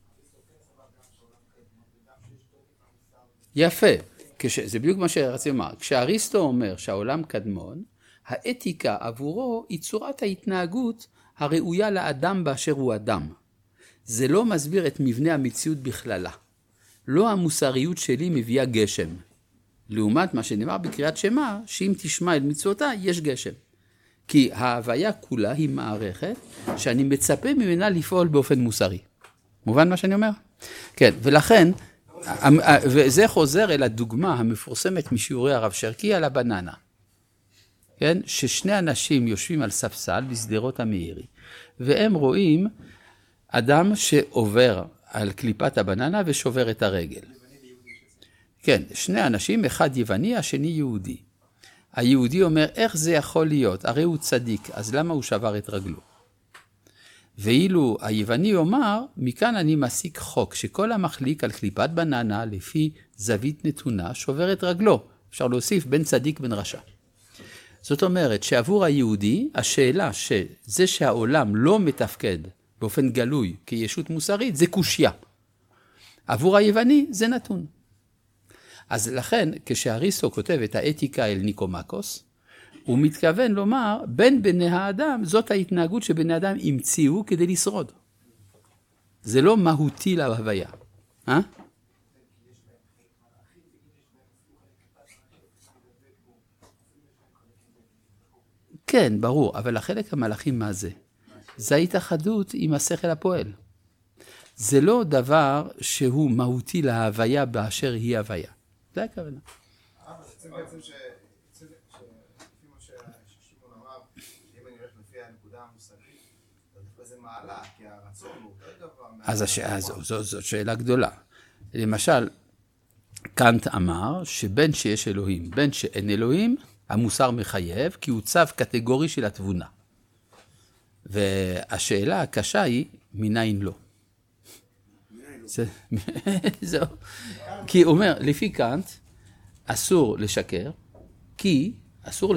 יפה. זה בדיוק מה שרציתי לומר. כשאריסטו אומר שהעולם קדמון, האתיקה עבורו היא צורת ההתנהגות הראויה לאדם באשר הוא אדם. זה לא מסביר את מבנה המציאות בכללה. לא המוסריות שלי מביאה גשם. לעומת מה שנאמר בקריאת שמע, שאם תשמע אל מצוותה, יש גשם. כי ההוויה כולה היא מערכת שאני מצפה ממנה לפעול באופן מוסרי. מובן מה שאני אומר? כן, ולכן, וזה חוזר אל הדוגמה המפורסמת משיעורי הרב שרקי על הבננה. כן? ששני אנשים יושבים על ספסל בשדרות המאירי, והם רואים אדם שעובר על קליפת הבננה ושובר את הרגל. כן, שני אנשים, אחד יווני, השני יהודי. היהודי אומר, איך זה יכול להיות? הרי הוא צדיק, אז למה הוא שבר את רגלו? ואילו היווני אומר, מכאן אני מסיק חוק, שכל המחליק על קליפת בננה, לפי זווית נתונה, שובר את רגלו. אפשר להוסיף בין צדיק בין רשע. זאת אומרת, שעבור היהודי, השאלה שזה שהעולם לא מתפקד באופן גלוי כישות מוסרית, זה קושיה. עבור היווני, זה נתון. אז לכן, כשאריסטו כותב את האתיקה אל ניקומקוס, הוא מתכוון לומר, בין בני האדם, זאת ההתנהגות שבני האדם המציאו כדי לשרוד. זה לא מהותי להוויה. כן, ברור, אבל החלק המלאכים מה זה? זה ההתאחדות עם השכל הפועל. זה לא דבר שהוא מהותי להוויה באשר היא הוויה. זה הכוונה. אבל זה בעצם לפי מה ששמעון אמר, שאם אני הולך לפי הנקודה המוסרית, אז זה מעלה, כי הרצון הוא יותר גבוה. אז זו שאלה גדולה. למשל, קאנט אמר שבין שיש אלוהים, בין שאין אלוהים, המוסר מחייב, כי הוא צו קטגורי של התבונה. והשאלה הקשה היא, מניין לא? זהו. כי הוא אומר, לפי קאנט, אסור לשקר, כי אסור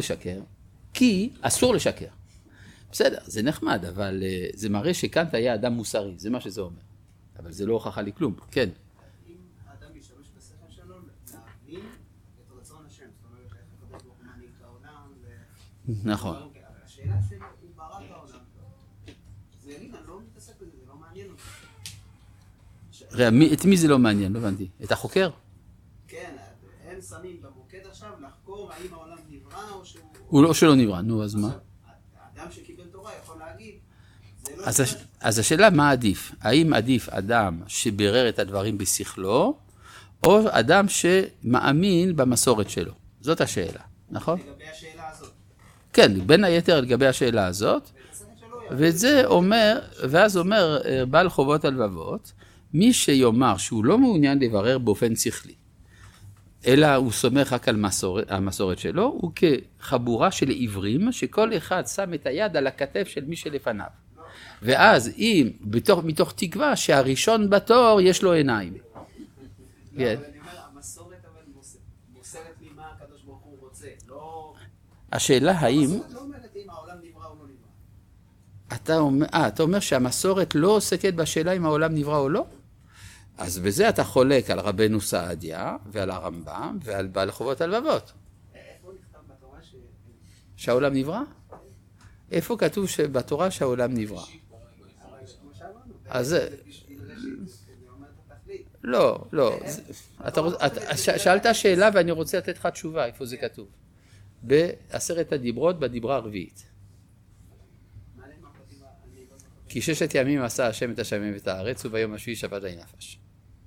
לשקר. בסדר, זה נחמד, אבל זה מראה שקאנט היה אדם מוסרי, זה מה שזה אומר. אבל זה לא הוכחה לי כלום, כן. אם האדם ישתמש בשכל שלו, להבין את רצון השם, זאת אומרת, איך הקדוש ברוך הוא מנהיג את העולם, נכון. השאלה שלו, הוא ברא את העולם. זה יגיד, אני לא מתעסק בזה, זה לא מעניין אותי. את מי זה לא מעניין? לא הבנתי. את החוקר? כן, הם שמים במוקד עכשיו לחקור האם העולם נברא או שהוא... הוא לא שלא נברא, נו, אז מה? האדם שקיבל תורה יכול להגיד... אז השאלה מה עדיף? האם עדיף אדם שברר את הדברים בשכלו, או אדם שמאמין במסורת שלו? זאת השאלה, נכון? לגבי השאלה הזאת. כן, בין היתר לגבי השאלה הזאת, וזה אומר, ואז אומר בעל חובות הלבבות, מי שיאמר שהוא לא מעוניין לברר באופן שכלי, אלא הוא סומך רק על המסורת שלו, הוא כחבורה של עיוורים, שכל אחד שם את היד על הכתף של מי שלפניו. ואז אם, מתוך תקווה שהראשון בתור יש לו עיניים. כן. אבל אני אומר, המסורת אבל מוסרת לי מה הקדוש ברוך הוא רוצה. לא... השאלה האם... המסורת לא אומרת אם העולם נברא או לא נברא. אתה אומר שהמסורת לא עוסקת בשאלה אם העולם נברא או לא? אז בזה אתה חולק על רבנו סעדיה ועל הרמב"ם ועל בעל חובות הלבבות. איפה נכתב בתורה שהעולם נברא? איפה כתוב בתורה שהעולם נברא? כמו שאמרנו, אז זה אומר את התכלית. לא. אתה שאלת שאלה ואני רוצה לתת לך תשובה, איפה זה כתוב? בעשרת הדיברות, בדיברה הרביעית. מה להם הפרטים? אני לא זוכר. כי 6 ימים עשה השם את השמיים ואת הארץ, וביום השביעי שבת הנפש.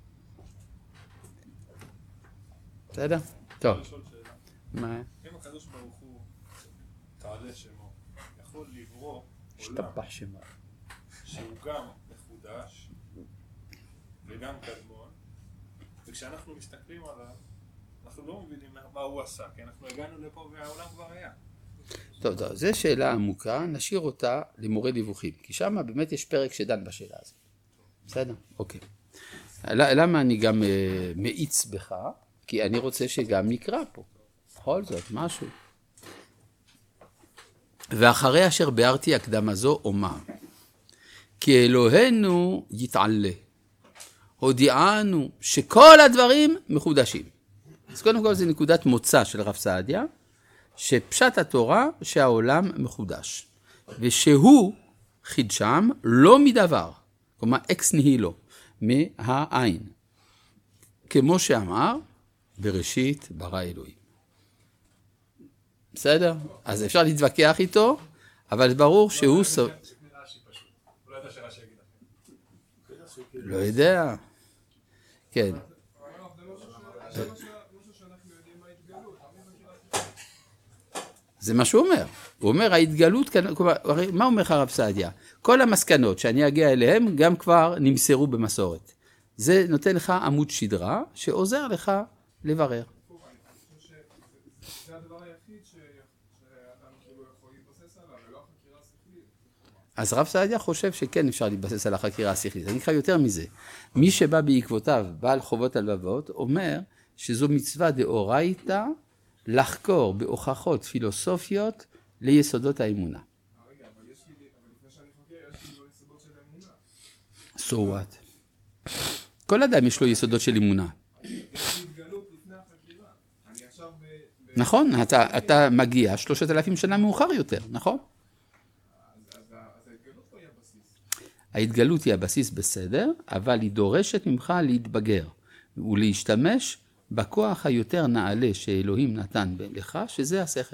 בסדר? טוב. לשאול שאלה. מה? אם הקדוש ברוך הוא תעלה שמו, יכול לברוא עולם השתבח שמו. שהוא גם מחודש וגם קדמון, וכשאנחנו מסתכלים עליו, אנחנו לא מבינים מה הוא עשה, כי אנחנו הגענו לפה והעולם כבר היה. טוב, זו שאלה עמוקה, נשאיר אותה למורה דיווחים, כי שם באמת יש פרק שדן בשאלה הזאת. בסדר? אוקיי. למה אני גם מאיץ בך? כי אני רוצה שגם נקרא פה. בכל זאת, משהו. ואחרי אשר ביארתי הקדמה זו אומר, כי אלוהינו יתעלה, הודיענו שכל הדברים מחודשים. אז קודם כל זה נקודת מוצא של רב סעדיה, שפשט התורה שהעולם מחודש, ושהוא חידשם לא מדבר, כלומר אקס ניהילו, מהעין. כמו שאמר, בראשית ברא אלוהים. בסדר? אז אפשר להתווכח איתו, אבל ברור שהוא סוף... לא יודע. כן. זה מה שהוא אומר. הוא אומר, ההתגלות, מה אומר הרב סעדיה? כל המסקנות שאני אגיע אליהם גם כבר נמסרו במסורת. זה נותן לך עמוד שדרה שעוזר לך לברר. זה הדבר היחיד שאדם כאילו יכול להתבסס עליו, ולא החקירה השכלית. אז רב סעדיה חושב שכן אפשר להתבסס על החקירה השכלית. אני אקרא יותר מזה. מי שבא בעקבותיו, בעל חובות הלבבות, אומר שזו מצווה דאורייתא לחקור בהוכחות פילוסופיות ליסודות האמונה. רגע, אבל לפני שאני חוקר, יש לי לא יסודות של אמונה. So what? כל אדם יש לו יסודות של אמונה. יש לי התגלות לפני החקירה. אני עכשיו נכון, אתה מגיע 3,000 שנה מאוחר יותר, נכון? אז ההתגלות פה היא הבסיס. ההתגלות היא הבסיס בסדר, אבל היא דורשת ממך להתבגר ולהשתמש בכוח היותר נעלה שאלוהים נתן לך, שזה השכל.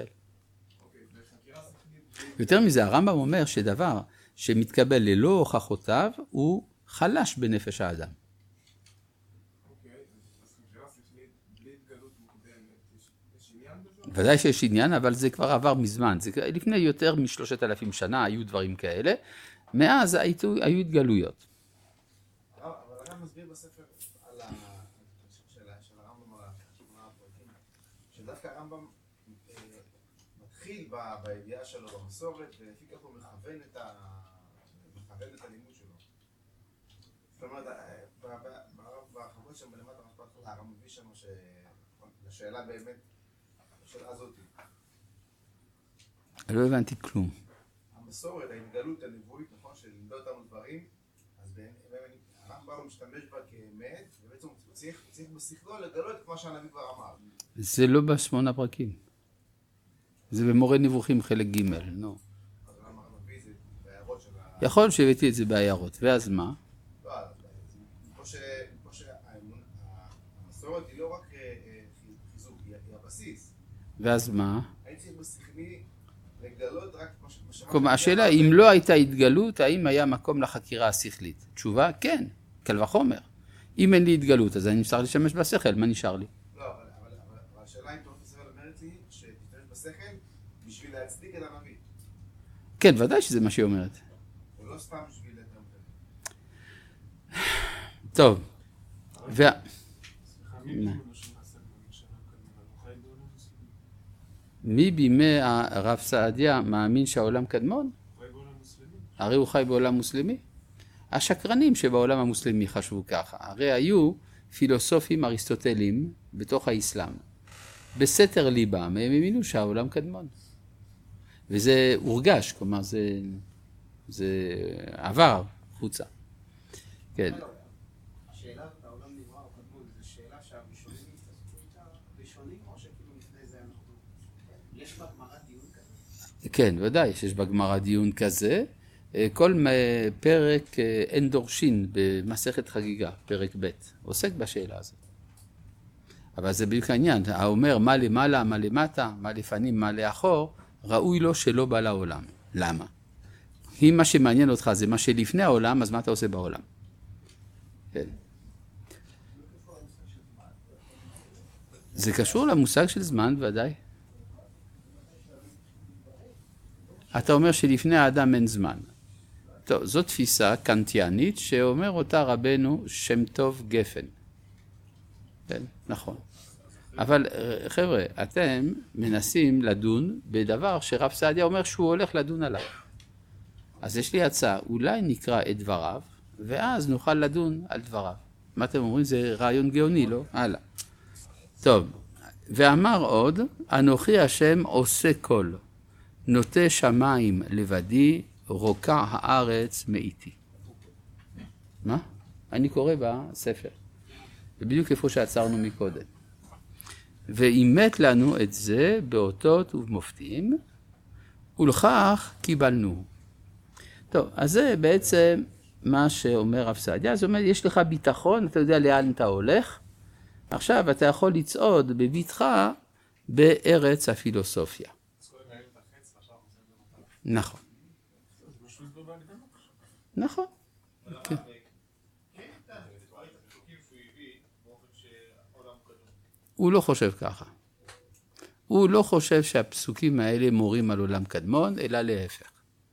יותר מזה, הרמב"ם אומר שדבר שמתקבל ללא הוכחותיו הוא חלש בנפש האדם. ודאי שיש עניין, אבל זה כבר עבר מזמן. לפני יותר מ3,000 שנה היו דברים כאלה, מאז היו התגלויות. אבל הרמב"ם מסביר בספר על של הרמב"ם על הפרקים, שדווקא הרמב"ם מתחיל בידיעה שלו במסורת, ולפי כך הוא מכוון את הלימוד שלו. זאת אומרת, בחברות שם בלמטה הרמב"ם מביא שם לשאלה באמת, השאלה הזאת. לא הבנתי כלום. המסורת, ההתגלות הנבואית, נכון, שלימדה אותנו דברים, אז הרמב"ם משתמש בה כאמת, ובעצם הוא צריך בשכלו לגלות את מה שהנביא כבר אמר. זה לא ב8 פרקים. זה במורה נבוכים חלק ג', נו. אז למה הנביא זה בהערות של יכול שהבאתי את זה בהערות, ואז מה? לא, כמו שהמסורת היא לא רק חיזוק, היא הבסיס. ואז מה? הייתי צריך בשכלי לגלות רק מה שאמרתי. כלומר, השאלה, אם לא הייתה התגלות, האם היה מקום לחקירה השכלית? תשובה, כן, קל וחומר. אם אין לי התגלות, אז אני צריך לשמש בשכל, מה נשאר לי? לא, אבל השאלה אם תורת ישראל אומרת לי שתשתמש בשכל בשביל להצדיק את הנביא. כן, ודאי שזה מה שהיא אומרת. ולא סתם בשביל לתמר. טוב. מי בימי הרב סעדיה מאמין שהעולם קדמון? הרי הוא חי בעולם מוסלמי. השקרנים שבעולם המוסלמי חשבו ככה. הרי היו פילוסופים אריסטוטלים בתוך האסלאם. בסתר ליבם הם האמינו שהעולם קדמון. וזה הורגש, כלומר זה עבר חוצה. כן. השאלה הזאת, העולם נברא או קדמון, זו שאלה שהראשונים התעסקו איתה ראשונים, או שכאילו לפני זה אנחנו... יש בגמרא דיון כזה? כן, ודאי שיש בגמרא דיון כזה. כל פרק אין דורשין במסכת חגיגה, פרק ב', עוסק בשאלה הזאת. אבל זה בדיוק העניין, האומר מה למעלה, מה למטה, מה לפנים, מה לאחור, ראוי לו שלא בא לעולם. למה? אם מה שמעניין אותך זה מה שלפני העולם, אז מה אתה עושה בעולם? כן. זה קשור למושג של זמן, ודאי. אתה אומר שלפני האדם אין זמן. טוב, זו תפיסה קנטיאנית שאומר אותה רבנו שם טוב גפן. כן, נכון. אבל חבר'ה, אתם מנסים לדון בדבר שרב סעדיה אומר שהוא הולך לדון עליו. אז יש לי הצעה, אולי נקרא את דבריו, ואז נוכל לדון על דבריו. מה אתם אומרים? זה רעיון גאוני, לא? הלאה. טוב, ואמר עוד, אנוכי השם עושה כל, נוטה שמיים לבדי, רוקע הארץ מאיתי. מה? אני קורא בספר. ובדיוק איפה שעצרנו מקודם. ואימת לנו את זה באותות ובמופתים, ולכך קיבלנו. טוב, אז זה בעצם מה שאומר רב סעדיה. זאת אומרת, יש לך ביטחון, אתה יודע לאן אתה הולך, עכשיו אתה יכול לצעוד בביתך בארץ הפילוסופיה. נכון. נכון. הוא לא חושב ככה. הוא לא חושב שהפסוקים האלה מורים על עולם קדמון, אלא להפך.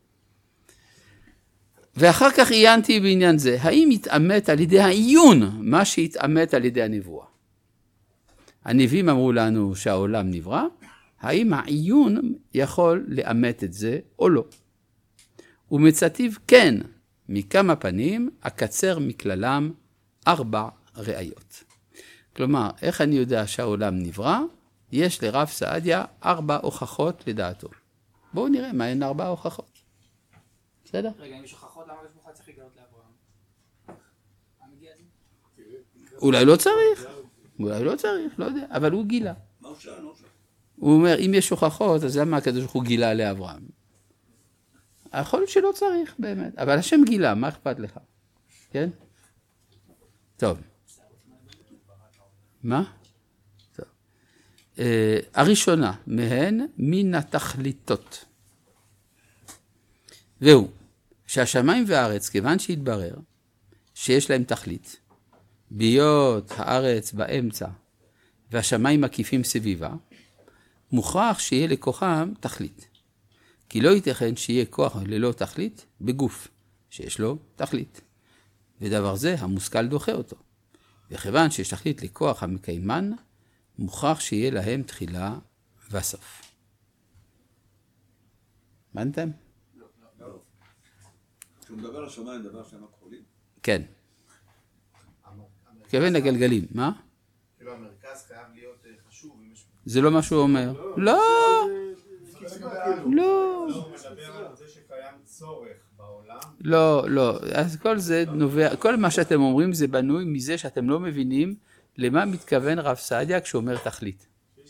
ואחר כך עיינתי בעניין זה, האם התאמת על ידי העיון מה שהתאמת על ידי הנבואה? הנביאים אמרו לנו שהעולם נברא, האם העיון יכול לאמת את זה או לא? ומצאתיו כן, מכמה פנים, אקצר מכללם 4 ראיות. כלומר, איך אני יודע שהעולם נברא? יש לרב סעדיה 4 הוכחות לדעתו. בואו נראה מה הן 4 הוכחות. בסדר? רגע, אם יש הוכחות, למה יש מוכן צריך לגלות לאברהם? המגיע זה? אולי לא צריך. אולי לא צריך, לא יודע. אבל הוא גילה. מה הוא שאל? הוא אומר, אם יש הוכחות, אז למה הקדוש ברוך הוא גילה לאברהם? יכול להיות שלא צריך באמת. אבל השם גילה, מה אכפת לך? כן? טוב. מה? טוב. הראשונה מהן מן התכליתות. והוא, שהשמיים והארץ, כיוון שהתברר שיש להם תכלית, בהיות הארץ באמצע והשמיים מקיפים סביבה, מוכרח שיהיה לכוחם תכלית. כי לא ייתכן שיהיה כוח ללא תכלית בגוף שיש לו תכלית. ודבר זה המושכל דוחה אותו. וכיוון שיש תכלית לכוח המקיימן, מוכרח שיהיה להם תחילה וסוף. הבנתם? לא. כשהוא מדבר על השמיים, דבר שהם הכחולים? כן. כיוון לגלגלים, מה? כאילו המרכז חייב להיות חשוב. זה לא מה שהוא אומר. לא! לא! הוא מדבר על זה שקיים צורך בעולם. לא. אז כל זה נובע, כל מה שאתם אומרים זה בנוי מזה שאתם לא מבינים למה מתכוון רב סעדיה כשאומר תכלית.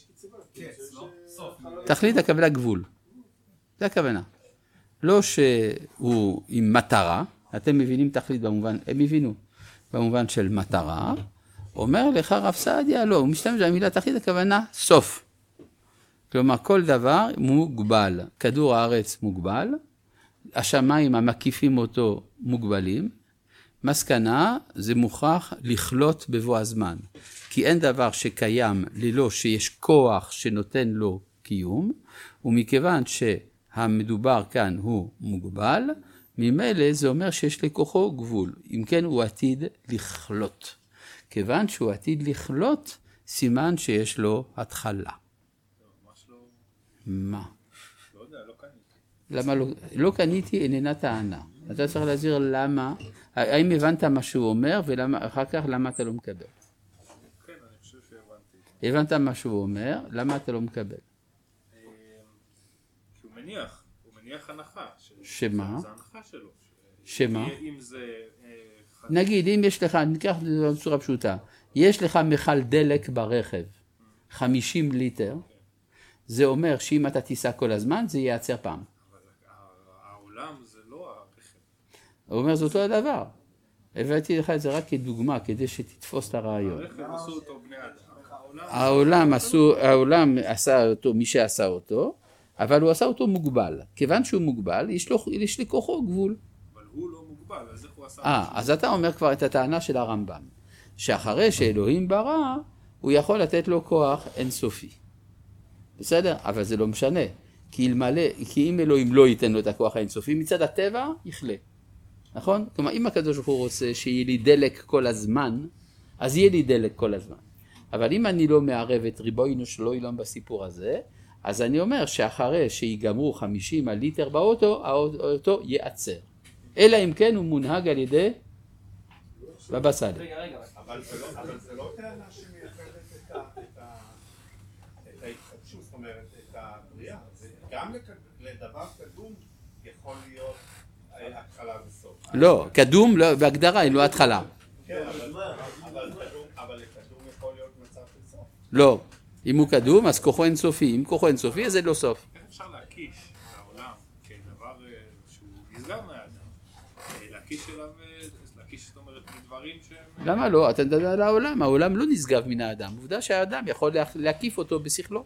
תכלית הכוונה גבול. זה הכוונה. לא שהוא עם מטרה, אתם מבינים תכלית במובן, הם הבינו, במובן של מטרה, אומר לך רב סעדיה, לא, הוא משתמש במילה תכלית הכוונה סוף. כלומר, כל דבר מוגבל. כדור הארץ מוגבל, השמיים המקיפים אותו מוגבלים, מסקנה זה מוכרח לכלות בבוא הזמן. כי אין דבר שקיים ללא שיש כוח שנותן לו קיום, ומכיוון שהמדובר כאן הוא מוגבל, ממילא זה אומר שיש לכוחו גבול. אם כן הוא עתיד לכלות. כיוון שהוא עתיד לכלות, סימן שיש לו התחלה. ממש לא... מה? לא יודע, לא קניתי. למה לא קניתי איננה טענה. אתה צריך להסביר למה, האם הבנת מה שהוא אומר, ואחר כך למה אתה לא מקבל. כן, אני חושב שהבנתי. הבנת מה שהוא אומר, למה אתה לא מקבל. כי הוא מניח הנחה. שמה? זה ההנחה שלו. שמה? אם זה... נגיד, אם יש לך, ניקח את זה בצורה פשוטה, יש לך מכל דלק ברכב, 50 ליטר, זה אומר שאם אתה תיסע כל הזמן, זה ייעצר פעם. אבל העולם זה לא הרכב. הוא אומר, זה אותו הדבר. הבאתי לך את זה רק כדוגמה, כדי שתתפוס את הרעיון. הרכב עשו אותו בני אדם. העולם עשה אותו, מי שעשה אותו, אבל הוא עשה אותו מוגבל. כיוון שהוא מוגבל, יש לכוחו גבול. אבל הוא לא מוגבל, אז איך הוא עשה? אז אתה אומר כבר את הטענה של הרמב"ם, שאחרי שאלוהים ברא, הוא יכול לתת לו כוח אינסופי. בסדר? אבל זה לא משנה. כי אם אלוהים לא ייתן לו את הכוח האינסופי, מצד הטבע יכלה. נכון? כלומר, אם הקדוש ברוך הוא רוצה שיהיה לי דלק כל הזמן, אז יהיה לי דלק כל הזמן. אבל אם אני לא מערב את ריבונו של עולם בסיפור הזה, אז אני אומר שאחרי שיגמרו 50 הליטר באוטו, האוטו ייעצר. אלא אם כן הוא מונהג על ידי בבא סאלי. אבל זה לא טענה שמייחדת את ההתחדשות, זאת אומרת, את הבריאה. גם לדבר קדום יכול להיות התחלה וסוף. לא, קדום בהגדרה היא לא התחלה. כן, אבל לקדום יכול להיות מצב של סוף. לא, אם הוא קדום אז כוחו אינסופי, אם כוחו אינסופי אז זה לא סוף. איך אפשר להקיש את העולם כדבר שהוא נשגב מהאדם? להקיש זאת אומרת מדברים שהם... למה לא? אתה מדבר על העולם, העולם לא נשגב מן האדם. עובדה שהאדם יכול להקיף אותו בשכלו.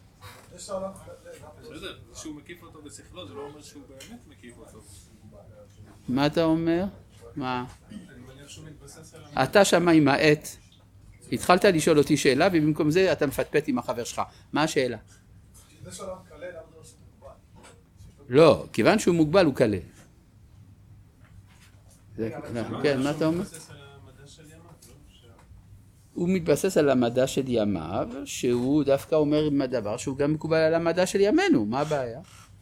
בסדר, שהוא מקיף אותו בשכלו, זה לא אומר שהוא באמת מקיף אותו. מה אתה אומר? מה? אתה שמה עם העט, התחלת לשאול אותי שאלה ובמקום זה אתה מפטפט עם החבר שלך. מה השאלה? לא, כיוון שהוא מוגבל הוא קלה. כן, מה אתה אומר? הוא מתבסס על המדע של ימיו, שהוא דווקא אומר דבר שהוא גם מקובל על המדע של ימינו. מה הבעיה?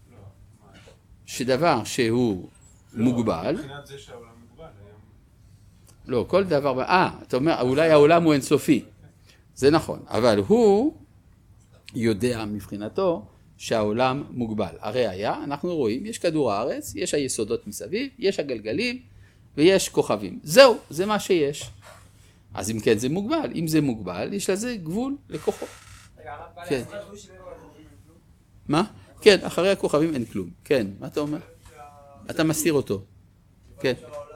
שדבר שהוא מוגבל... מבחינת זה שהעולם מוגבל, לא, כל דבר... אתה אומר, אולי העולם הוא אינסופי. זה נכון, אבל הוא יודע מבחינתו שהעולם מוגבל. הרי היה, אנחנו רואים, יש כדור הארץ, יש היסודות מסביב, יש הגלגלים ויש כוכבים. זהו, זה מה שיש. אז אם כן זה מוגבל, אם זה מוגבל, יש לזה גבול לכוחו. כן. מה? כן, אחרי הכוכבים אין כלום. כן, מה אתה אומר? אתה מסתיר אותו. כן.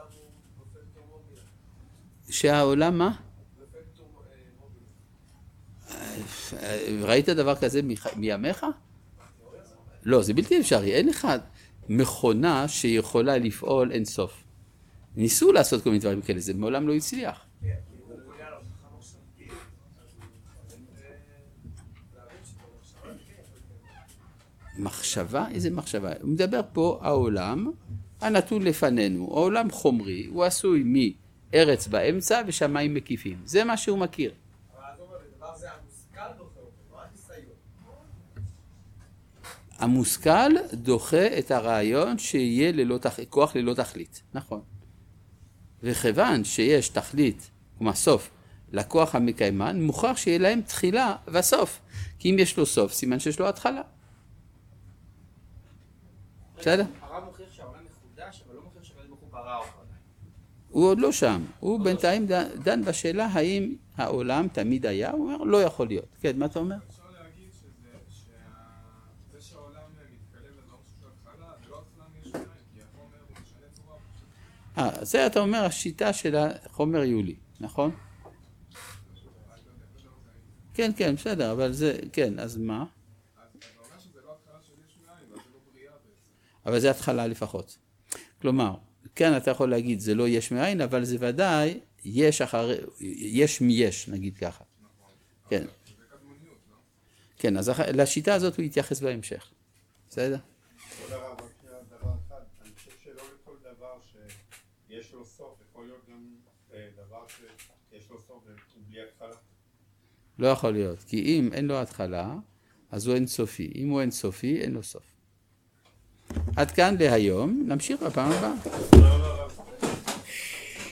שהעולם מה? ראית דבר כזה מימיך? לא, זה בלתי אפשרי. אין לך מכונה שיכולה לפעול אין סוף. ניסו לעשות כל מיני דברים כאלה, זה מעולם לא הצליח. מחשבה? איזה מחשבה? הוא מדבר פה העולם הנתון לפנינו. העולם חומרי, הוא עשוי מארץ באמצע ושמיים מקיפים. זה מה שהוא מכיר. אבל אתה אומר, לדבר זה המושכל דוחה אותו, לא הניסיון. המושכל דוחה את הרעיון שיהיה כוח ללא תכלית. נכון. וכיוון שיש תכלית, כלומר סוף, לכוח המקיימן, מוכרח שיהיה להם תחילה וסוף. כי אם יש לו סוף, סימן שיש לו התחלה. בסדר? הרב מוכיח שהעולם מחודש, אבל לא מוכיח שהקדוש ברוך הוא ברא אותו עדיין. הוא עוד לא שם. הוא בינתיים דן בשאלה האם העולם תמיד היה, הוא אומר לא יכול להיות. כן, מה אתה אומר? אפשר להגיד שזה שהעולם מתקלם לדבר של התחלה, זה לא התחלה מיש מאין, כי החומר הוא משנה צורה. זה אתה אומר השיטה של החומר יולי, נכון? כן, כן, בסדר, אבל זה, כן, אז מה? אז אתה אומר שזה לא התחלה של יש מאין, אבל זה לא בריאה בעצם. אבל זה התחלה לפחות. כלומר, כן אתה יכול להגיד זה לא יש מאין, אבל זה ודאי יש מיש, נגיד ככה. כן. זה קדמוניות, לא? כן, אז לשיטה הזאת הוא יתייחס בהמשך. בסדר? כבוד הרב, רק דבר אחד, אני חושב שלא לכל דבר שיש לו סוף, יכול להיות גם דבר שיש לו סוף ובלי התחלה. לא יכול להיות, כי אם אין לו התחלה, אז הוא אין סופי. אם הוא אין סופי, אין לו סוף. עד כאן להיום, נמשיך בפעם הבאה.